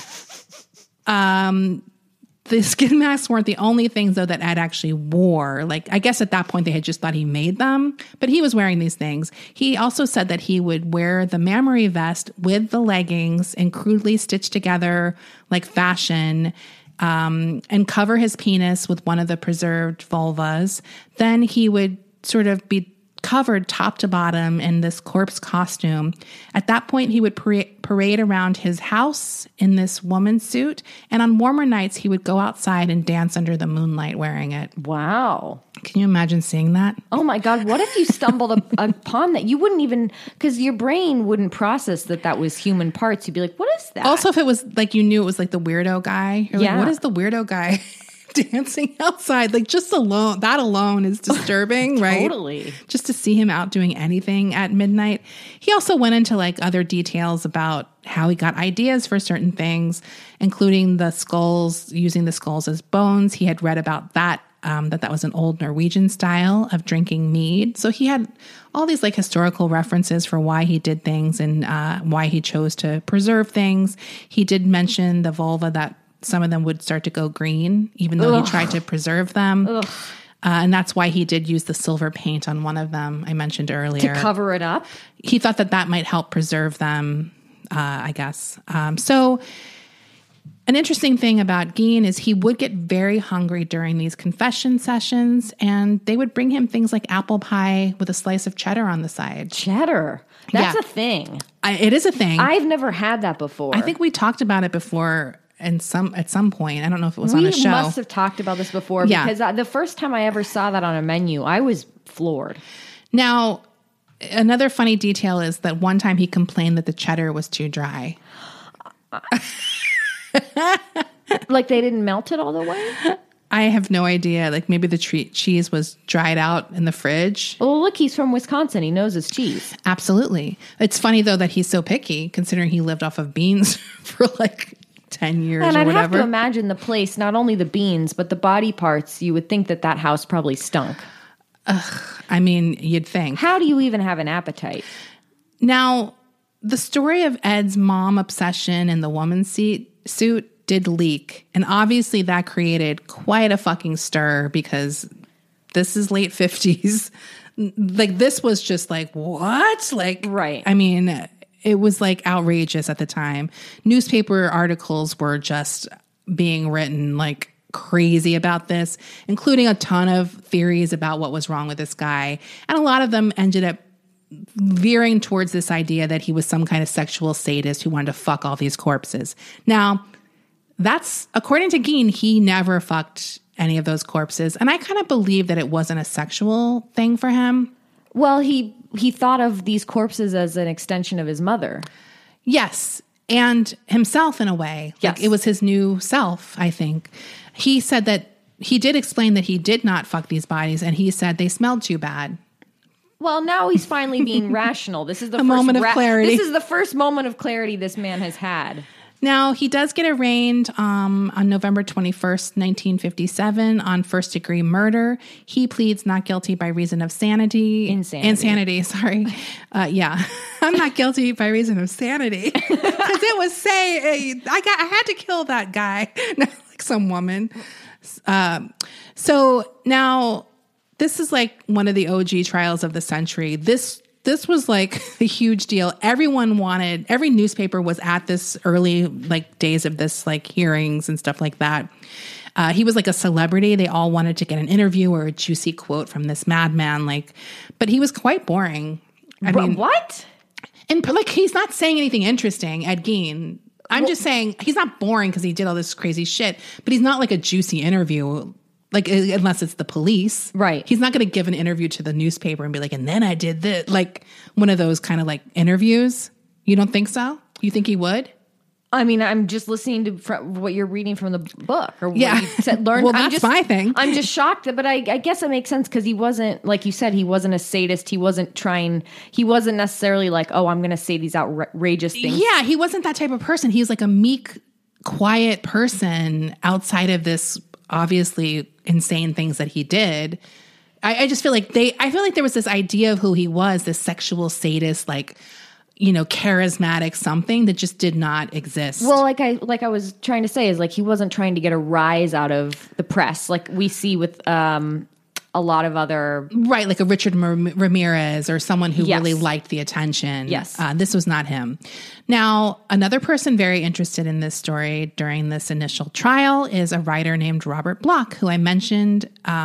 S3: The skin masks weren't the only things, though, that Ed actually wore. Like, I guess at that point they had just thought he made them, but he was wearing these things. He also said that he would wear the memory vest with the leggings in crudely stitched together, like fashion, and cover his penis with one of the preserved vulvas. Then he would sort of be covered top to bottom in this corpse costume. At that point, he would parade around his house in this woman's suit, and on warmer nights, he would go outside and dance under the moonlight wearing it.
S2: Wow.
S3: Can you imagine seeing that?
S2: Oh my God, what if you stumbled upon that? You wouldn't even, because your brain wouldn't process that was human parts. You'd be like, what is that?
S3: Also, if it was like, you knew it was like the weirdo guy, you're
S2: yeah.
S3: like, what is the weirdo guy dancing outside? Like, just that alone is disturbing, right?
S2: Totally.
S3: Just to see him out doing anything at midnight. He also went into like other details about how he got ideas for certain things, including the skulls, using the skulls as bones. He had read about that was an old Norwegian style of drinking mead. So he had all these like historical references for why he did things and why he chose to preserve things. He did mention the vulva, that some of them would start to go green, even though he tried to preserve them. And that's why he did use the silver paint on one of them I mentioned earlier.
S2: To cover it up?
S3: He thought that might help preserve them, I guess. So An interesting thing about Gein is he would get very hungry during these confession sessions, and they would bring him things like apple pie with a slice of cheddar on the side.
S2: Cheddar. That's
S3: Yeah.
S2: a thing.
S3: It is a thing.
S2: I've never had that before.
S3: I think we talked about it before at some point. I don't know if it was on a show.
S2: We must have talked about this before because the first time I ever saw that on a menu, I was floored.
S3: Now, another funny detail is that one time he complained that the cheddar was too dry.
S2: Like they didn't melt it all the way?
S3: I have no idea. Like maybe the cheese was dried out in the fridge.
S2: Well, look, he's from Wisconsin. He knows his cheese.
S3: Absolutely. It's funny, though, that he's so picky, considering he lived off of beans for like 10 years
S2: And
S3: or
S2: I'd
S3: whatever.
S2: have to imagine the place, not only the beans, but the body parts. You would think that that house probably stunk.
S3: I mean, you'd think.
S2: How do you even have an appetite?
S3: Now, the story of Ed's mom obsession and the woman's suit did leak. And obviously that created quite a fucking stir because this is late 50s. Like this was just like, what? Like,
S2: Right.
S3: I mean, it was like outrageous at the time. Newspaper articles were just being written like crazy about this, including a ton of theories about what was wrong with this guy. And a lot of them ended up veering towards this idea that he was some kind of sexual sadist who wanted to fuck all these corpses. Now, that's, according to Gein, he never fucked any of those corpses. And I kind of believe that it wasn't a sexual thing for him.
S2: Well, he thought of these corpses as an extension of his mother.
S3: Yes. And himself in a way.
S2: Yes.
S3: Like it was his new self, I think. He said that he did explain that he did not fuck these bodies. And he said they smelled too bad.
S2: Well, now he's finally being rational. This is the
S3: moment of clarity.
S2: This is the first moment of clarity this man has had.
S3: Now, he does get arraigned on November 21st, 1957 on first-degree murder. He pleads not guilty by reason of sanity. Insanity, sorry. Yeah, I'm not guilty by reason of sanity. Because it was I had to kill that guy, like some woman. So now, this is like one of the OG trials of the century. This was like a huge deal. Every newspaper was at this early like days of this like hearings and stuff like that. He was like a celebrity. They all wanted to get an interview or a juicy quote from this madman. But he was quite boring. I mean,
S2: what?
S3: And like, he's not saying anything interesting, Ed Gein. I'm just saying he's not boring because he did all this crazy shit, but he's not like a juicy interview. Like, unless it's the police.
S2: Right.
S3: He's not going to give an interview to the newspaper and be like, and then I did this. Like, one of those kind of like interviews. You don't think so? You think he would?
S2: I mean, I'm just listening to what you're reading from the book. Or what
S3: Yeah.
S2: you said, learn.
S3: Well, that's my thing.
S2: I'm just shocked. But I guess it makes sense because he wasn't, like you said, he wasn't a sadist. He wasn't necessarily like, oh, I'm going to say these outrageous things.
S3: Yeah, he wasn't that type of person. He was like a meek, quiet person outside of this obviously insane things that he did. I just feel like there was this idea of who he was, this sexual sadist, like, you know, charismatic something that just did not exist.
S2: Well, like I was trying to say is like he wasn't trying to get a rise out of the press like we see with a lot of other...
S3: Right, like a Richard Ramirez or someone who
S2: Yes.
S3: really liked the attention.
S2: Yes.
S3: This was not him. Now, another person very interested in this story during this initial trial is a writer named Robert Bloch, who I mentioned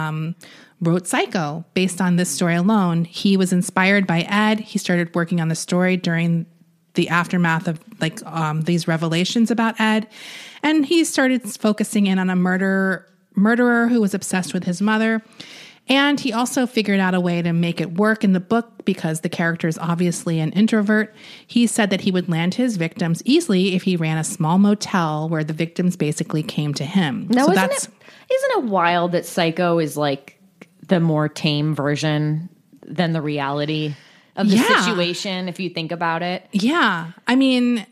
S3: wrote Psycho based on this story alone. He was inspired by Ed. He started working on the story during the aftermath of like these revelations about Ed. And he started focusing in on a murderer who was obsessed with his mother. And he also figured out a way to make it work in the book because the character is obviously an introvert. He said that he would land his victims easily if he ran a small motel where the victims basically came to him.
S2: Now, isn't it wild that Psycho is like the more tame version than the reality of the situation, if you think about it?
S3: Yeah. I mean,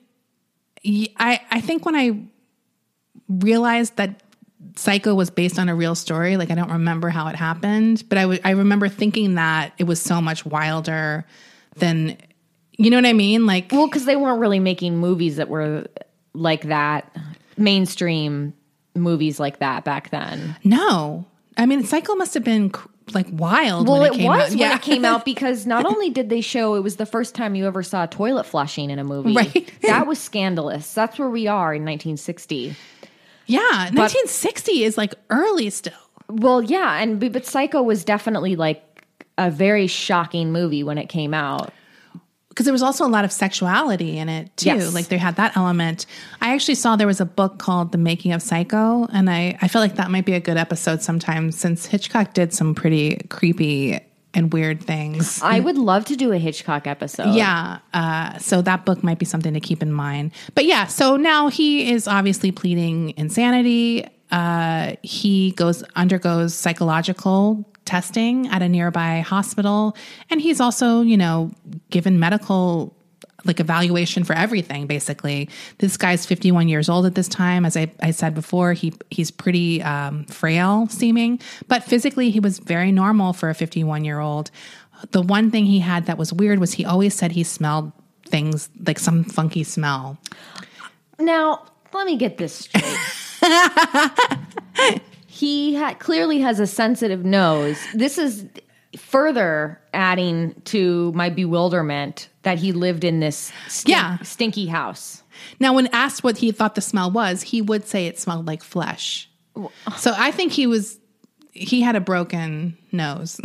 S3: I think when I realized that Psycho was based on a real story, like I don't remember how it happened, but I remember thinking that it was so much wilder than, you know what I mean? Like,
S2: Well, because they weren't really making movies that were like that, mainstream movies like that back then.
S3: no. I mean, Psycho must have been like wild
S2: Well,
S3: when it
S2: it
S3: came
S2: was
S3: out.
S2: when it came out because not only did they show it was the first time you ever saw toilet flushing in a movie.
S3: Right.
S2: That was scandalous. That's where we are in 1960.
S3: Yeah, 1960 is like early still.
S2: Well, yeah, but Psycho was definitely like a very shocking movie when it came out.
S3: Because there was also a lot of sexuality in it too.
S2: Yes.
S3: Like they had that element. I actually saw there was a book called The Making of Psycho, and I feel like that might be a good episode sometime, since Hitchcock did some pretty creepy and weird things.
S2: I would love to do a Hitchcock episode.
S3: Yeah. So that book might be something to keep in mind. But yeah, so now he is obviously pleading insanity. He undergoes psychological testing at a nearby hospital. And he's also, given medical evaluation for everything, basically. This guy's 51 years old at this time. As I said before, he's pretty frail seeming, but physically he was very normal for a 51-year-old. The one thing he had that was weird was he always said he smelled things like some funky smell.
S2: Now, let me get this straight. He clearly has a sensitive nose. This is further adding to my bewilderment that he lived in this stinky house.
S3: Now, when asked what he thought the smell was, he would say it smelled like flesh. So I think he had a broken nose.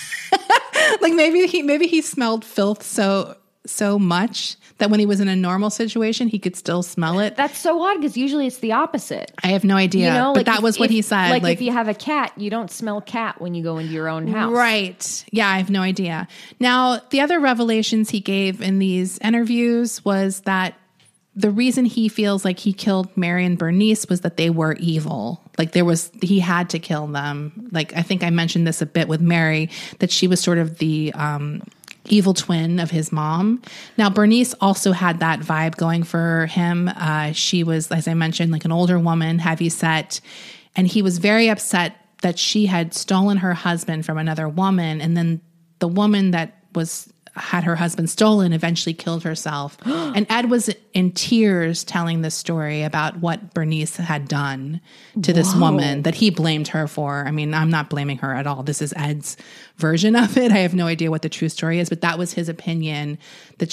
S3: Like maybe he smelled filth so much that when he was in a normal situation, he could still smell it.
S2: That's so odd because usually it's the opposite.
S3: I have no idea, but that was what he said.
S2: Like if you have a cat, you don't smell cat when you go into your own house.
S3: Right. Yeah, I have no idea. Now, the other revelations he gave in these interviews was that the reason he feels like he killed Mary and Bernice was that they were evil. Like he had to kill them. Like I think I mentioned this a bit with Mary, that she was sort of the evil twin of his mom. Now, Bernice also had that vibe going for him. She was, as I mentioned, like an older woman, heavyset, and he was very upset that she had stolen her husband from another woman, and then the woman that had her husband stolen eventually killed herself. And Ed was in tears telling this story about what Bernice had done to this woman that he blamed her for. I mean, I'm not blaming her at all. This is Ed's version of it. I have no idea what the true story is, but that was his opinion, that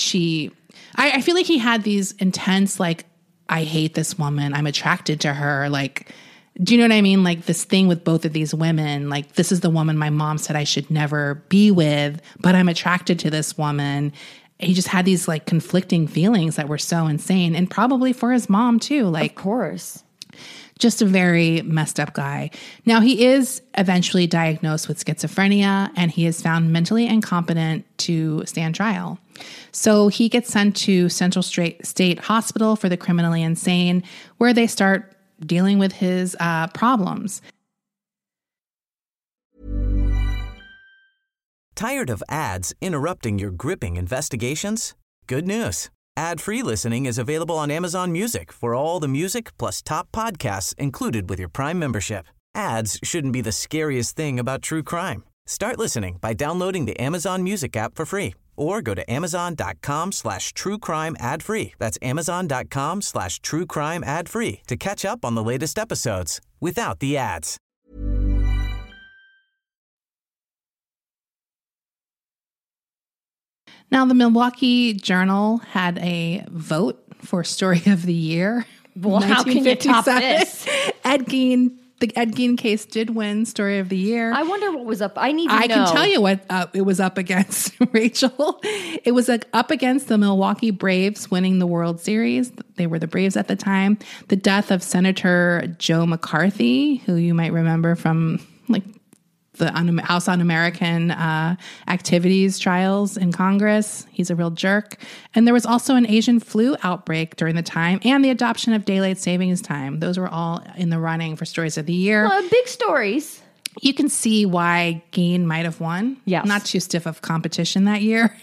S3: I feel like he had these intense, like, I hate this woman, I'm attracted to her, like, do you know what I mean? Like this thing with both of these women, like this is the woman my mom said I should never be with, but I'm attracted to this woman. He just had these like conflicting feelings that were so insane, and probably for his mom too. Like,
S2: of course.
S3: Just a very messed up guy. Now, he is eventually diagnosed with schizophrenia, and he is found mentally incompetent to stand trial. So he gets sent to Central State Hospital for the Criminally Insane, where they start dealing with his problems.
S1: Tired of ads interrupting your gripping investigations? Good news. Ad-free listening is available on Amazon Music for all the music plus top podcasts included with your Prime membership. Ads shouldn't be the scariest thing about true crime. Start listening by downloading the Amazon Music app for free, or go to amazon.com/truecrime ad-free. That's amazon.com/truecrime ad-free to catch up on the latest episodes without the ads.
S3: Now, the Milwaukee Journal had a vote for Story of the Year.
S2: Well, how can you top this?
S3: The Ed Gein case did win Story of the Year.
S2: I wonder what was up. I need to know.
S3: I can tell you what it was up against, Rachel. It was up against the Milwaukee Braves winning the World Series. They were the Braves at the time. The death of Senator Joe McCarthy, who you might remember from like the House Un-American activities trials in Congress. He's a real jerk. And there was also an Asian flu outbreak during the time, and the adoption of daylight savings time. Those were all in the running for Stories of the Year.
S2: Well, big stories.
S3: You can see why Gein might have won.
S2: Yes.
S3: Not too stiff of competition that year.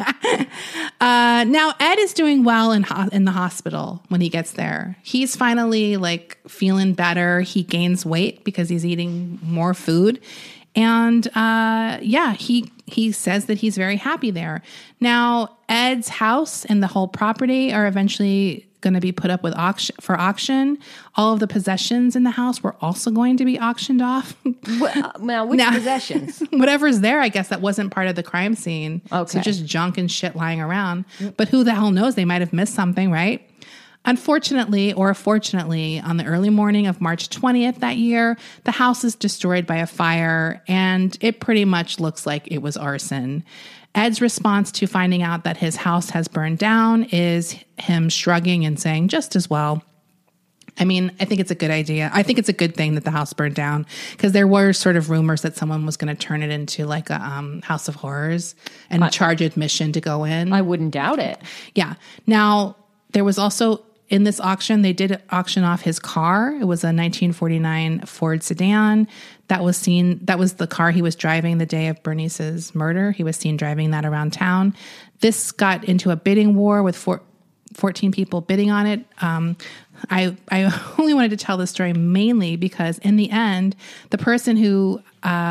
S3: Now, Ed is doing well in the hospital when he gets there. He's finally like feeling better. He gains weight because he's eating more food. And he says that he's very happy there. Now, Ed's house and the whole property are eventually going to be put up for auction. All of the possessions in the house were also going to be auctioned off.
S2: Now, which possessions?
S3: Whatever's there, I guess that wasn't part of the crime scene.
S2: Okay.
S3: So just junk and shit lying around. But who the hell knows? They might have missed something, right? Unfortunately, or fortunately, on the early morning of March 20th that year, the house is destroyed by a fire, and it pretty much looks like it was arson. Ed's response to finding out that his house has burned down is him shrugging and saying, just as well. I mean, I think it's a good idea. I think it's a good thing that the house burned down, because there were sort of rumors that someone was going to turn it into like a house of horrors and charge admission to go in.
S2: I wouldn't doubt it.
S3: Yeah. Now, there was also, in this auction, they did auction off his car. It was a 1949 Ford sedan that was the car he was driving the day of Bernice's murder. He was seen driving that around town. This got into a bidding war with 14 people bidding on it. I only wanted to tell this story mainly because in the end, the person who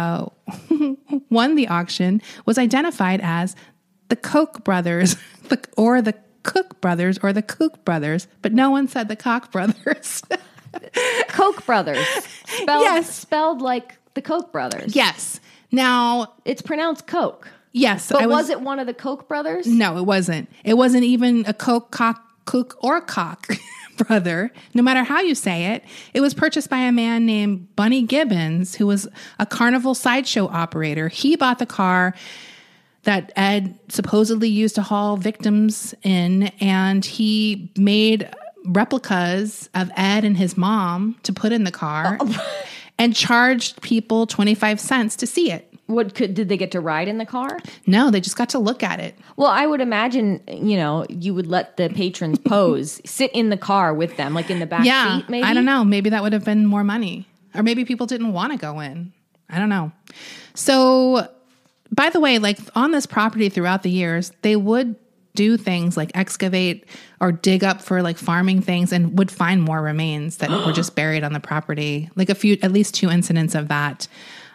S3: won the auction was identified as the Koch brothers, or the Cook brothers, or the Koch brothers, but no one said the Koch brothers.
S2: Koch brothers. Spelled like the Koch brothers.
S3: Yes. Now,
S2: it's pronounced Coke.
S3: Yes.
S2: But was it one of the Koch brothers?
S3: No, it wasn't. It wasn't even a Cook, or Koch brother, no matter how you say it. It was purchased by a man named Bunny Gibbons, who was a carnival sideshow operator. He bought the car that Ed supposedly used to haul victims in, and he made replicas of Ed and his mom to put in the car and charged people 25 cents to see it.
S2: Did they get to ride in the car?
S3: No, they just got to look at it.
S2: Well, I would imagine, you would let the patrons pose, sit in the car with them, like in the back seat, maybe?
S3: I don't know. Maybe that would have been more money. Or maybe people didn't want to go in. I don't know. So, by the way, like on this property throughout the years, they would do things like excavate or dig up for like farming things, and would find more remains that were just buried on the property. Like at least 2 incidents of that.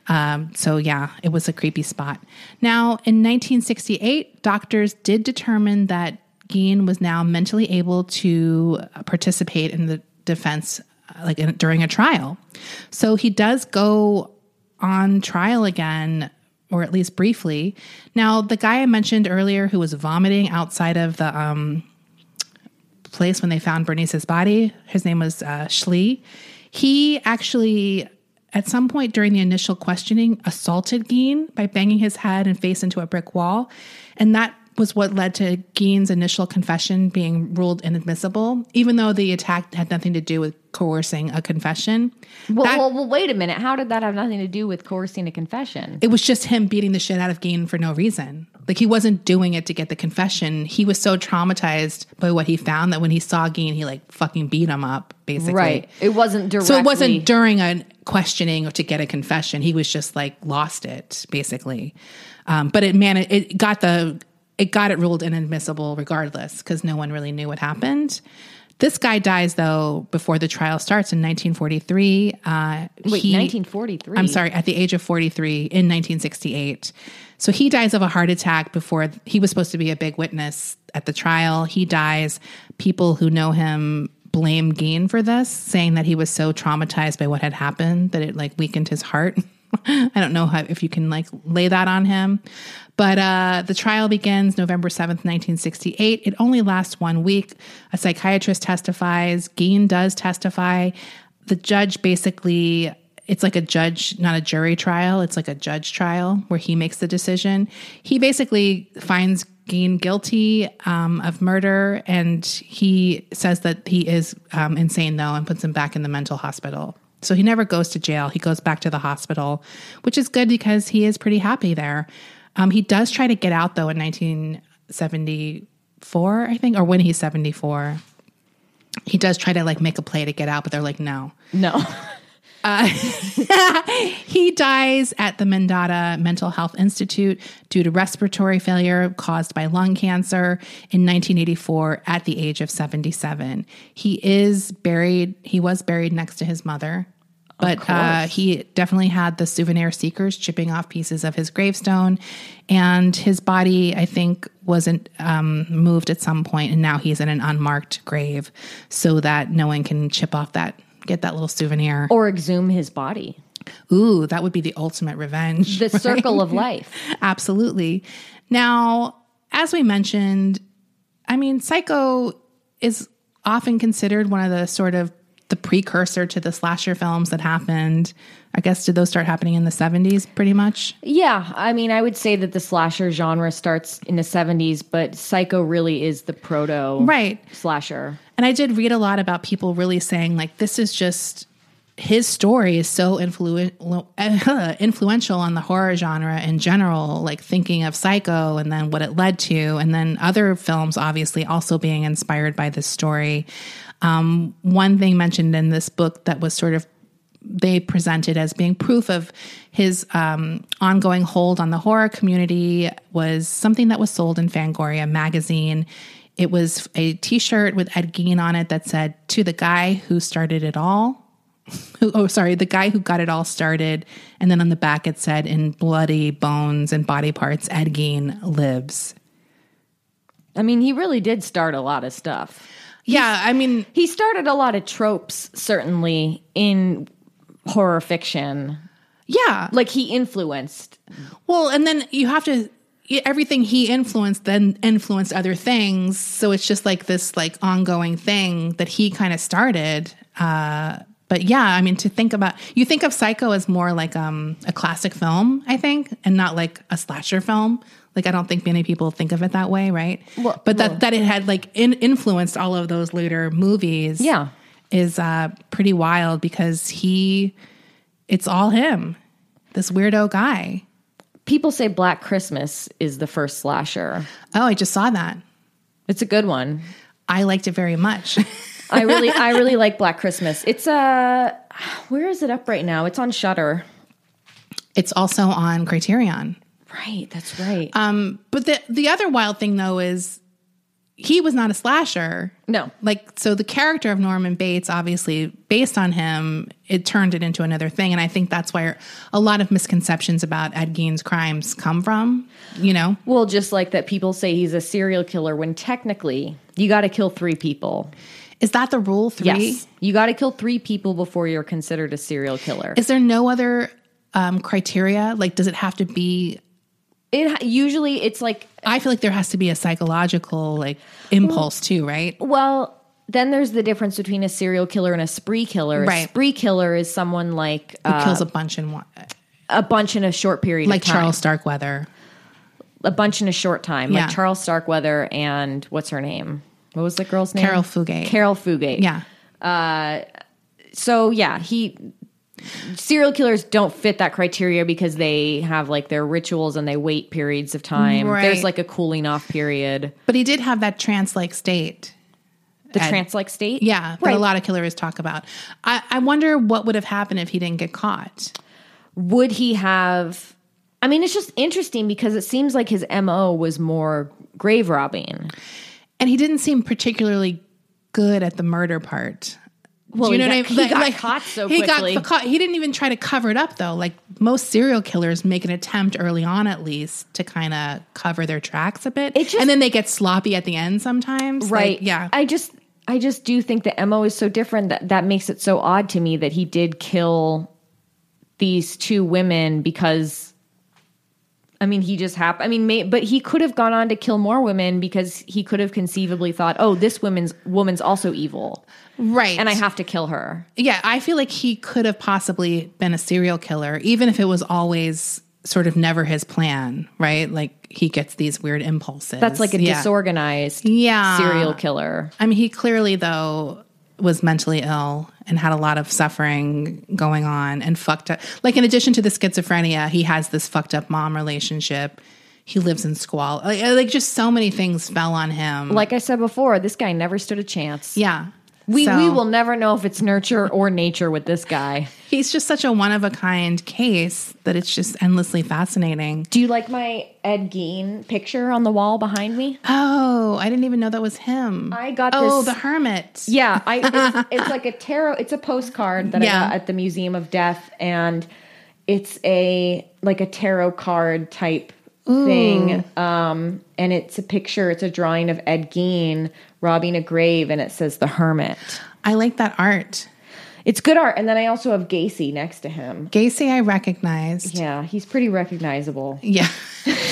S3: So yeah, it was a creepy spot. Now, in 1968, doctors did determine that Gein was now mentally able to participate in the defense, during a trial. So he does go on trial again, or at least briefly. Now, the guy I mentioned earlier who was vomiting outside of the place when they found Bernice's body, his name was Schlee. He actually, at some point during the initial questioning, assaulted Gein by banging his head and face into a brick wall. And that was what led to Gein's initial confession being ruled inadmissible, even though the attack had nothing to do with coercing a confession.
S2: Well, wait a minute. How did that have nothing to do with coercing a confession?
S3: It was just him beating the shit out of Gein for no reason. Like, he wasn't doing it to get the confession. He was so traumatized by what he found that when he saw Gein, he fucking beat him up, basically.
S2: Right. It wasn't directly.
S3: So it wasn't during a questioning or to get a confession. He was just lost it, basically. But it got it ruled inadmissible regardless, because no one really knew what happened. This guy dies, though, before the trial starts in 1943.
S2: 1943?
S3: I'm sorry, at the age of 43 in 1968. So he dies of a heart attack before he was supposed to be a big witness at the trial. He dies. People who know him blame Gein for this, saying that he was so traumatized by what had happened that it weakened his heart. I don't know if you can lay that on him. But the trial begins November 7th, 1968. It only lasts 1 week. A psychiatrist testifies. Gein does testify. The judge basically, it's like a judge, not a jury trial. It's like a judge trial where he makes the decision. He basically finds Gein guilty of murder, and he says that he is insane, though, and puts him back in the mental hospital. So he never goes to jail. He goes back to the hospital, which is good because he is pretty happy there. He does try to get out, though, in 1974, I think, or when he's 74. He does try to make a play to get out, but they're like, no.
S2: No.
S3: He dies at the Mendota Mental Health Institute due to respiratory failure caused by lung cancer in 1984 at the age of 77. He was buried next to his mother. But he definitely had the souvenir seekers chipping off pieces of his gravestone, and his body, I think, wasn't moved at some point, and now he's in an unmarked grave so that no one can chip off get that little souvenir.
S2: Or exhume his body.
S3: Ooh, that would be the ultimate revenge.
S2: The circle of life.
S3: Absolutely. Now, as we mentioned, Psycho is often considered one of the sort of the precursor to the slasher films that happened. I guess, did those start happening in the 70s pretty much?
S2: Yeah. I mean, I would say that the slasher genre starts in the 70s, but Psycho really is the proto slasher.
S3: And I did read a lot about people really saying, like, this is just, his story is so influential on the horror genre in general, like thinking of Psycho and then what it led to, and then other films obviously also being inspired by this story. One thing mentioned in this book that was sort of, they presented as being proof of his ongoing hold on the horror community was something that was sold in Fangoria magazine. It was a t-shirt with Ed Gein on it that said, "To the guy who started it all." The guy who got it all started. And then on the back it said, "In bloody bones and body parts, Ed Gein lives."
S2: I mean, he really did start a lot of stuff. He started a lot of tropes, certainly, in horror fiction.
S3: Yeah.
S2: Like, he influenced.
S3: Well, and then you have to, everything he influenced then influenced other things. So it's just like this like ongoing thing that he kind of started. But yeah, I mean, to think about, you think of Psycho as more like a classic film, I think, and not like a slasher film. Like, I don't think many people think of it that way, right? But that it had like influenced all of those later movies, is pretty wild because it's all him, this weirdo guy.
S2: People say Black Christmas is the first slasher.
S3: Oh, I just saw that.
S2: It's a good one.
S3: I liked it very much.
S2: I really like Black Christmas. It's where is it up right now? It's on Shudder.
S3: It's also on Criterion.
S2: Right, that's right.
S3: But the other wild thing though is he was not a slasher.
S2: No.
S3: Like, so the character of Norman Bates, obviously based on him, it turned it into another thing. And I think that's where a lot of misconceptions about Ed Gein's crimes come from, you know?
S2: Well, just like that people say he's a serial killer when technically you got to kill 3 people.
S3: Is that the rule? 3?
S2: Yes. You got to kill 3 people before you're considered a serial killer.
S3: Is there no other criteria? Like, does it have to be...
S2: Usually it's like...
S3: I feel like there has to be a psychological like impulse too, right?
S2: Well, then there's the difference between a serial killer and a spree killer.
S3: Right.
S2: A spree killer is someone like...
S3: who kills a bunch in
S2: a short period of time.
S3: Like Charles Starkweather.
S2: A bunch in a short time.
S3: Yeah.
S2: Like Charles Starkweather and... What's her name? What was the girl's name?
S3: Carol Fugate.
S2: Carol Fugate.
S3: Yeah.
S2: So yeah, serial killers don't fit that criteria because they have like their rituals and they wait periods of time.
S3: Right.
S2: There's like a cooling off period.
S3: But he did have that trance-like state.
S2: The trance-like state?
S3: Yeah, that a lot of killers talk about. I wonder what would have happened if he didn't get caught.
S2: Would he have... I mean, it's just interesting because it seems like his MO was more grave robbing.
S3: And he didn't seem particularly good at the murder part.
S2: Well,
S3: do you know what I mean?
S2: He got caught so quickly.
S3: He didn't even try to cover it up, though. Like, most serial killers make an attempt early on, at least, to kind of cover their tracks a bit. And then they get sloppy at the end sometimes.
S2: Right.
S3: Like, yeah.
S2: I just do think the MO is so different that makes it so odd to me that he did kill these 2 women because... I mean, he just happened. I mean, but he could have gone on to kill more women because he could have conceivably thought, "Oh, this woman's also evil,
S3: right?
S2: And I have to kill her."
S3: Yeah, I feel like he could have possibly been a serial killer, even if it was always sort of never his plan, right? Like, he gets these weird impulses.
S2: That's like a disorganized serial killer.
S3: I mean, he clearly though was mentally ill and had a lot of suffering going on and fucked up. Like, in addition to the schizophrenia, he has this fucked up mom relationship. He lives in squalor. Like just so many things fell on him.
S2: Like I said before, this guy never stood a chance.
S3: Yeah.
S2: We will never know if it's nurture or nature with this guy.
S3: He's just such a one-of-a-kind case that it's just endlessly fascinating.
S2: Do you like my Ed Gein picture on the wall behind me?
S3: Oh, I didn't even know that was him.
S2: I got
S3: this. Oh, the hermit.
S2: Yeah, it's like a tarot. It's a postcard that I got at the Museum of Death, and it's a tarot card type thing. And it's a picture. It's a drawing of Ed Gein robbing a grave, and it says The Hermit.
S3: I like that art.
S2: It's good art. And then I also have Gacy next to him.
S3: Gacy I recognized.
S2: Yeah, he's pretty recognizable.
S3: Yeah.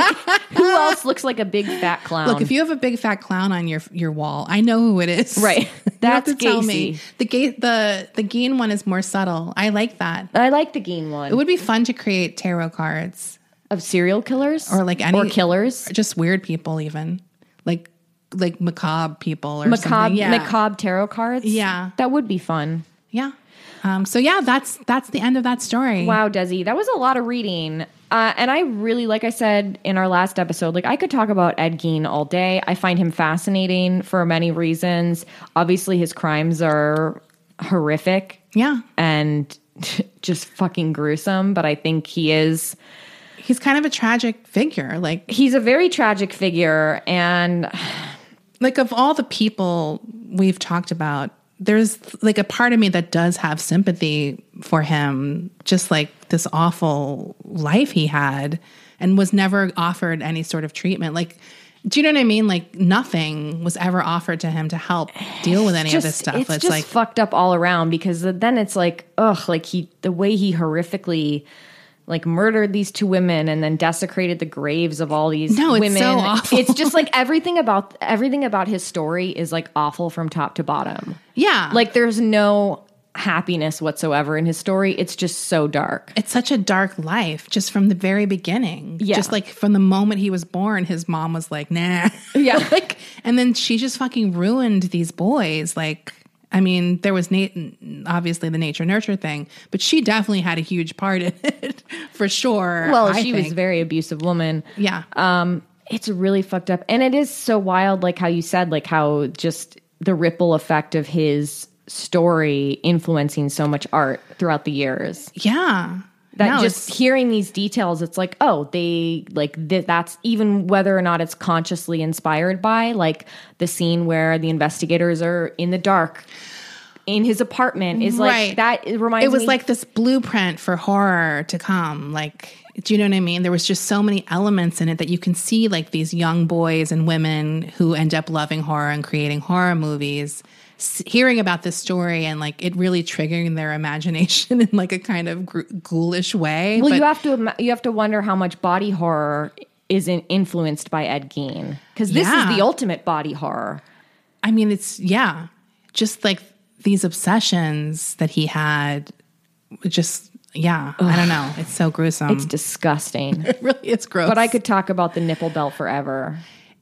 S2: Who else looks like a big fat clown?
S3: Look, if you have a big fat clown on your wall, I know who it is.
S2: Right. That's
S3: you don't have to tell me.
S2: Gacy.
S3: The Geen one is more subtle. I like that.
S2: I like the Geen one.
S3: It would be fun to create tarot cards
S2: Of serial killers?
S3: or like any
S2: or killers?
S3: just weird people, even like macabre people or something.
S2: Macabre tarot cards?
S3: Yeah.
S2: That would be fun.
S3: Yeah. So yeah, that's the end of that story.
S2: Wow, Desi, that was a lot of reading. And I really, like I said in our last episode, like I could talk about Ed Gein all day. I find him fascinating for many reasons. Obviously, his crimes are horrific.
S3: Yeah.
S2: And just fucking gruesome. But I think he's
S3: kind of a tragic figure. Like
S2: he's a very tragic figure. And
S3: like of all the people we've talked about, there's like a part of me that does have sympathy for him, just like this awful life he had and was never offered any sort of treatment. Like, do you know what I mean? Like nothing was ever offered to him to help deal with any of this stuff.
S2: It's just like fucked up all around, because then it's like, ugh, like the way he horrifically like murdered these two women and then desecrated the graves of all these women.
S3: It's so awful.
S2: It's just like everything about his story is like awful from top to bottom.
S3: Yeah.
S2: Like there's no happiness whatsoever in his story. It's just so dark.
S3: It's such a dark life just from the very beginning.
S2: Yeah.
S3: Just like from the moment he was born, his mom was like, nah.
S2: Yeah.
S3: Like, and then she just fucking ruined these boys. Like, I mean, there was obviously the nature nurture thing, but she definitely had a huge part in it for sure.
S2: Well, she was a very abusive woman.
S3: Yeah.
S2: It's really fucked up. And it is so wild, like how you said, like how just the ripple effect of his story influencing so much art throughout the years.
S3: Yeah.
S2: That just hearing these details, it's like, oh, they like that's even whether or not it's consciously inspired by, like the scene where the investigators are in the dark in his apartment is like
S3: right.
S2: that. It reminds me.
S3: It was like this blueprint for horror to come. Like, do you know what I mean? There was just so many elements in it that you can see, like these young boys and women who end up loving horror and creating horror movies, hearing about this story and like it really triggering their imagination in like a kind of ghoulish way.
S2: Well,
S3: but
S2: you have to wonder how much body horror isn't influenced by Ed Gein, because this is the ultimate body horror.
S3: I mean, it's just like these obsessions that he had. Just I don't know. It's so gruesome.
S2: It's disgusting.
S3: It really is gross.
S2: But I could talk about the nipple belt forever.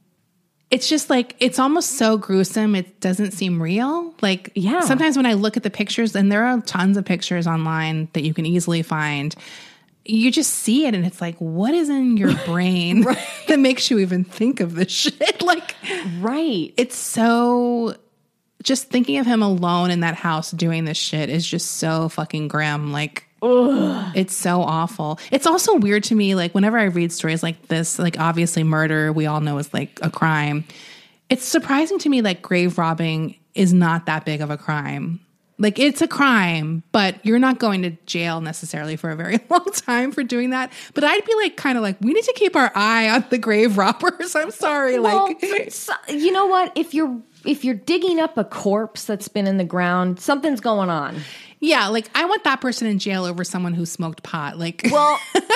S3: It's just like, it's almost so gruesome, it doesn't seem real. Like, sometimes when I look at the pictures, and there are tons of pictures online that you can easily find, you just see it and it's like, what is in your brain that makes you even think of this shit? Like,
S2: right.
S3: It's so, just thinking of him alone in that house doing this shit is just so fucking grim. Like, it's so awful. It's also weird to me, like whenever I read stories like this, like obviously murder, we all know is like a crime. It's surprising to me like grave robbing is not that big of a crime. Like it's a crime, but you're not going to jail necessarily for a very long time for doing that. But I'd be like, kind of like, we need to keep our eye on the grave robbers. I'm sorry.
S2: Well,
S3: like,
S2: you know what? If you're digging up a corpse that's been in the ground, something's going on.
S3: Yeah, like I want that person in jail over someone who smoked pot. Like,
S2: well,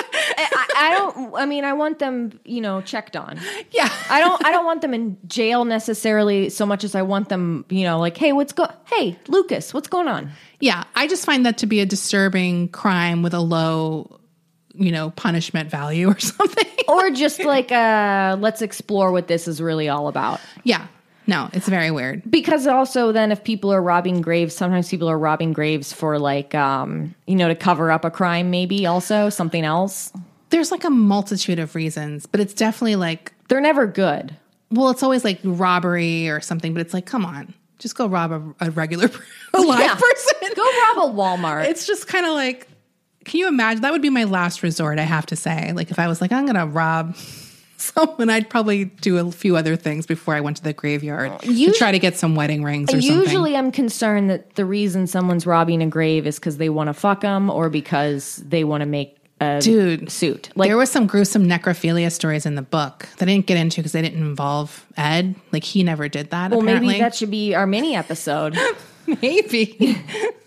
S2: I don't. I mean, I want them, checked on.
S3: Yeah,
S2: I don't want them in jail necessarily so much as I want them, like, hey, hey, Lucas, what's going on?
S3: Yeah, I just find that to be a disturbing crime with a low, punishment value or something.
S2: Or just like, let's explore what this is really all about.
S3: Yeah. No, it's very weird.
S2: Because also then if people are robbing graves, sometimes people are robbing graves for like, to cover up a crime, maybe also something else.
S3: There's like a multitude of reasons, but it's definitely like...
S2: They're never good.
S3: Well, it's always like robbery or something, but it's like, come on, just go rob a regular live person.
S2: Go rob a Walmart.
S3: It's just kind of like, can you imagine? That would be my last resort, I have to say. Like if I was like, I'm going to rob... someone, I'd probably do a few other things before I went to the graveyard to try to get some wedding rings or something.
S2: Usually I'm concerned that the reason someone's robbing a grave is because they want to fuck them or because they want to make a suit. Like,
S3: there was some gruesome necrophilia stories in the book that I didn't get into because they didn't involve Ed. Like, he never did that, apparently.
S2: Maybe that should be our mini episode.
S3: Maybe.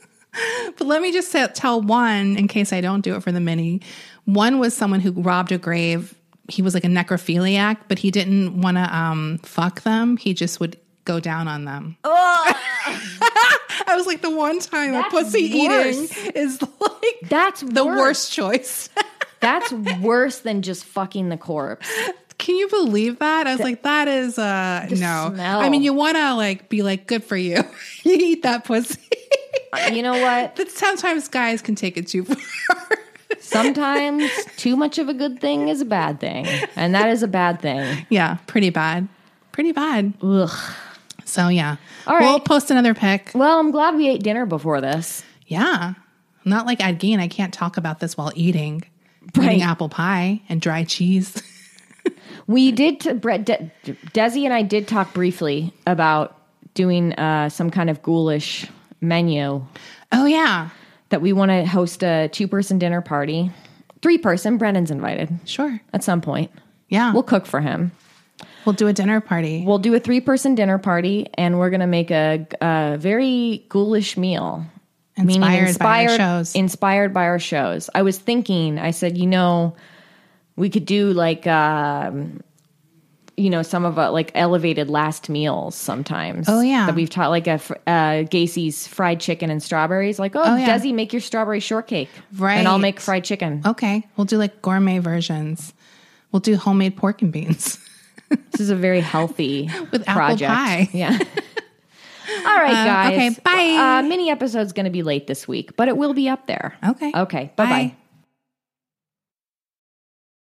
S3: But let me just tell one, in case I don't do it for the mini. One was someone who robbed a grave he was like a necrophiliac, but he didn't want to fuck them. He just would go down on them. I was like, the one time a pussy
S2: worse.
S3: eating is like
S2: That's
S3: the
S2: worse.
S3: worst choice.
S2: That's worse than just fucking the corpse.
S3: Can you believe that? I was like, that is no.
S2: smell.
S3: I mean, you want to like be like, good for you. You eat that pussy.
S2: You know what?
S3: But sometimes guys can take it too far.
S2: Sometimes too much of a good thing is a bad thing. And that is a bad thing.
S3: Yeah, pretty bad. Pretty bad.
S2: Ugh.
S3: So yeah.
S2: All right.
S3: We'll post another pic.
S2: Well, I'm glad we ate dinner before this.
S3: Yeah. Not like Ed Gein. I can't talk about this while eating.
S2: Right.
S3: Eating apple pie and dry cheese.
S2: We did, Desi and I did talk briefly about doing some kind of ghoulish menu.
S3: Oh, yeah.
S2: That we want to host a 2-person dinner party. 3-person, Brennan's invited.
S3: Sure.
S2: At some point.
S3: Yeah.
S2: We'll cook for him.
S3: We'll do a dinner party.
S2: We'll do a 3-person dinner party, and we're going to make a very ghoulish meal.
S3: Inspired by our shows.
S2: Inspired by our shows. I was thinking, I said, we could do like, some of like elevated last meals sometimes.
S3: Oh, yeah.
S2: That we've taught like Gacy's fried chicken and strawberries. Like,
S3: yeah.
S2: Desi, make your strawberry shortcake.
S3: Right.
S2: And I'll make fried chicken.
S3: Okay. We'll do like gourmet versions. We'll do homemade pork and beans.
S2: This is a very healthy
S3: With
S2: project.
S3: apple pie.
S2: Yeah. All right, guys.
S3: Okay, bye.
S2: Mini episode's going to be late this week, but it will be up there.
S3: Okay.
S2: Okay. Bye-bye.
S3: Bye.